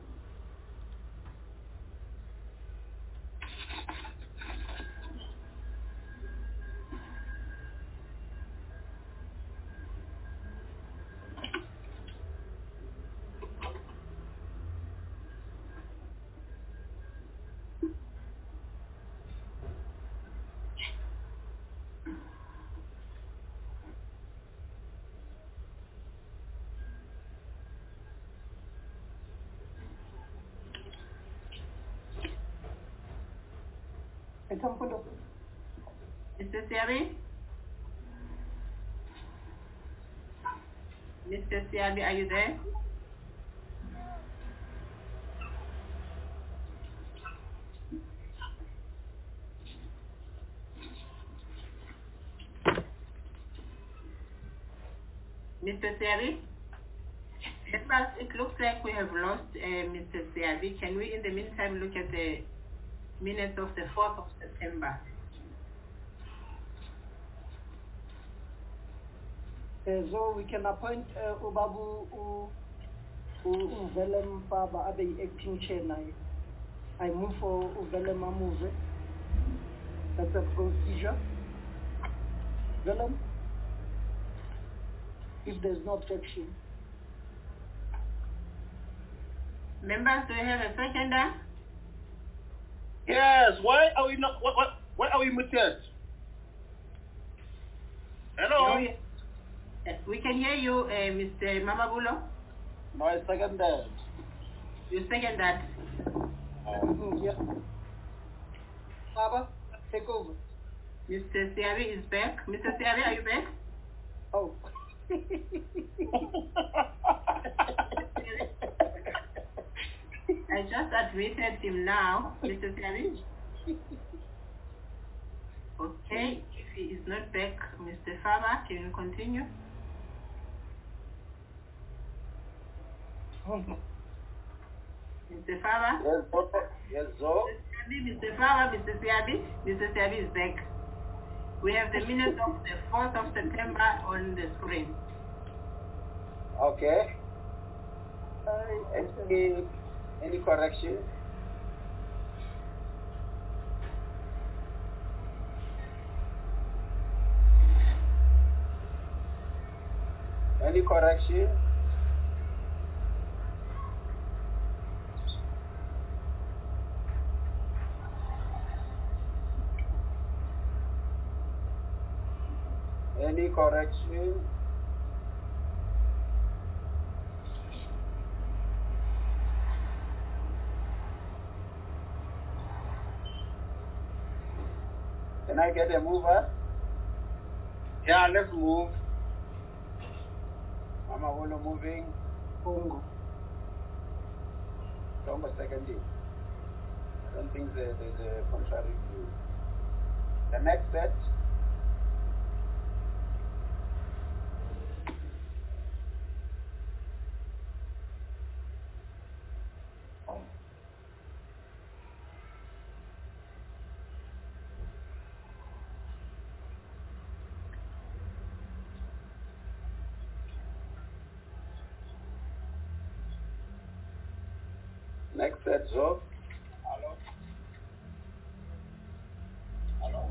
Speaker 6: Mr. Siabi? Mr. Siabi, are you there? Mr. Siabi? It looks like we have lost Mr. Siabi. Can we in the meantime look at the minutes of the 4th of September?
Speaker 17: So we can appoint Ubabu uVellem Faba abe acting chair naye. I move for uVellem Amuve. That's a procedure. Vellem, if there's no objection.
Speaker 6: Members, do we have a seconder?
Speaker 19: Yes, why are we not, why are we muted? Hello?
Speaker 6: No, we can hear you, Mr. Mamabulo.
Speaker 19: No, I second that.
Speaker 6: You second that?
Speaker 17: Yeah. Baba, take over.
Speaker 6: Mr. Siabi is back. Mr. Siabi, are you back?
Speaker 17: Oh.
Speaker 6: I just admitted him now, Mr. Siabi. Okay, if he is not back, Mr. Faba, can you continue? Mr. Faba?
Speaker 18: Yes, so.
Speaker 6: Mr. Faba, Mr. Siabi is back. We have the minutes of the 4th of September on the screen.
Speaker 18: Okay. Any correction? Any correction? Any correction? Can I get a mover? Yeah, let's move. Mama Wolo moving.
Speaker 17: Congo.
Speaker 18: Tongo seconding. I don't think there's a contrary view. The next set. Next set, so. Hello. Hello.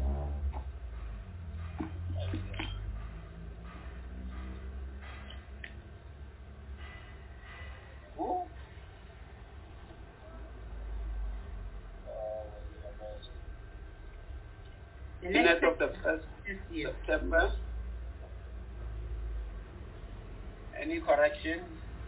Speaker 18: Who?
Speaker 6: The
Speaker 18: Minutes
Speaker 6: next
Speaker 18: of the 1st September. Any correction?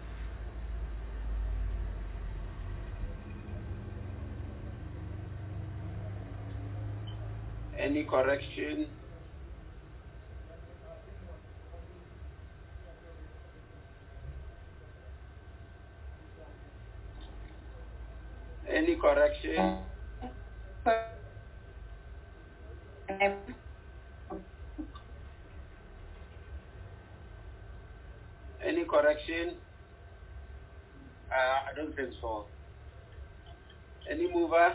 Speaker 18: Any correction? Any correction? Any correction? I don't think so. Any mover?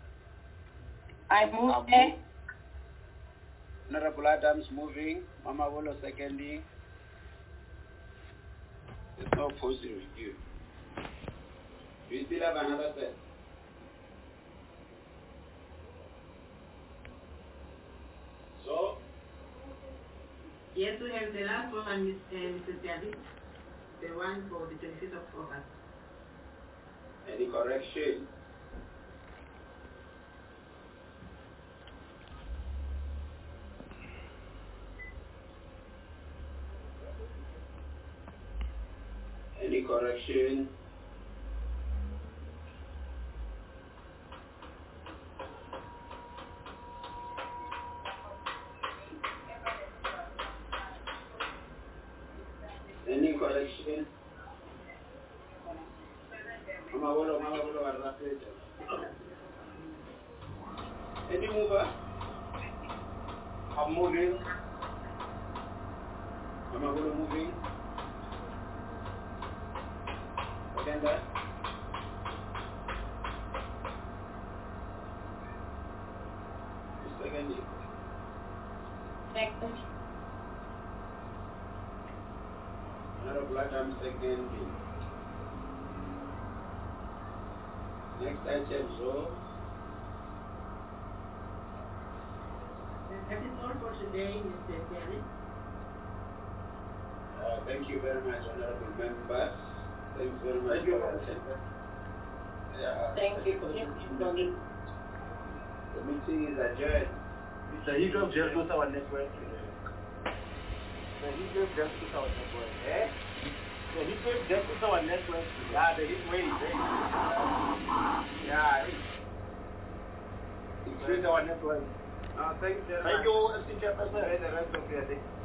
Speaker 6: I move there.
Speaker 18: Honorable Adams moving. Mama Wolo seconding. There's no opposing review. Do you still have another set? So?
Speaker 6: Yes, we have the last one, Mr. Siabi. The one for the 25th of August.
Speaker 18: Any correction? Any correction? Any correction? Mama Wolo, any mover? I'm moving. Mama Wolo moving. Again that. Second.
Speaker 6: Second.
Speaker 18: Another black arm second. Next item, so.
Speaker 20: That is all for today, Mr. Chairman.
Speaker 18: Thank you very much, Honorable Members. Thanks very much for your attendance.
Speaker 6: Thank you.
Speaker 18: The meeting is adjourned.
Speaker 19: Mr. Hidrof just put our network. The Hidrof just put our network. Eh? The Hidrof just put our network. Yeah, the heat wave. Yeah. It's our network.
Speaker 18: Thank you very much.
Speaker 19: Thank you, Mr. Chairperson.
Speaker 18: Enjoy the rest of your day.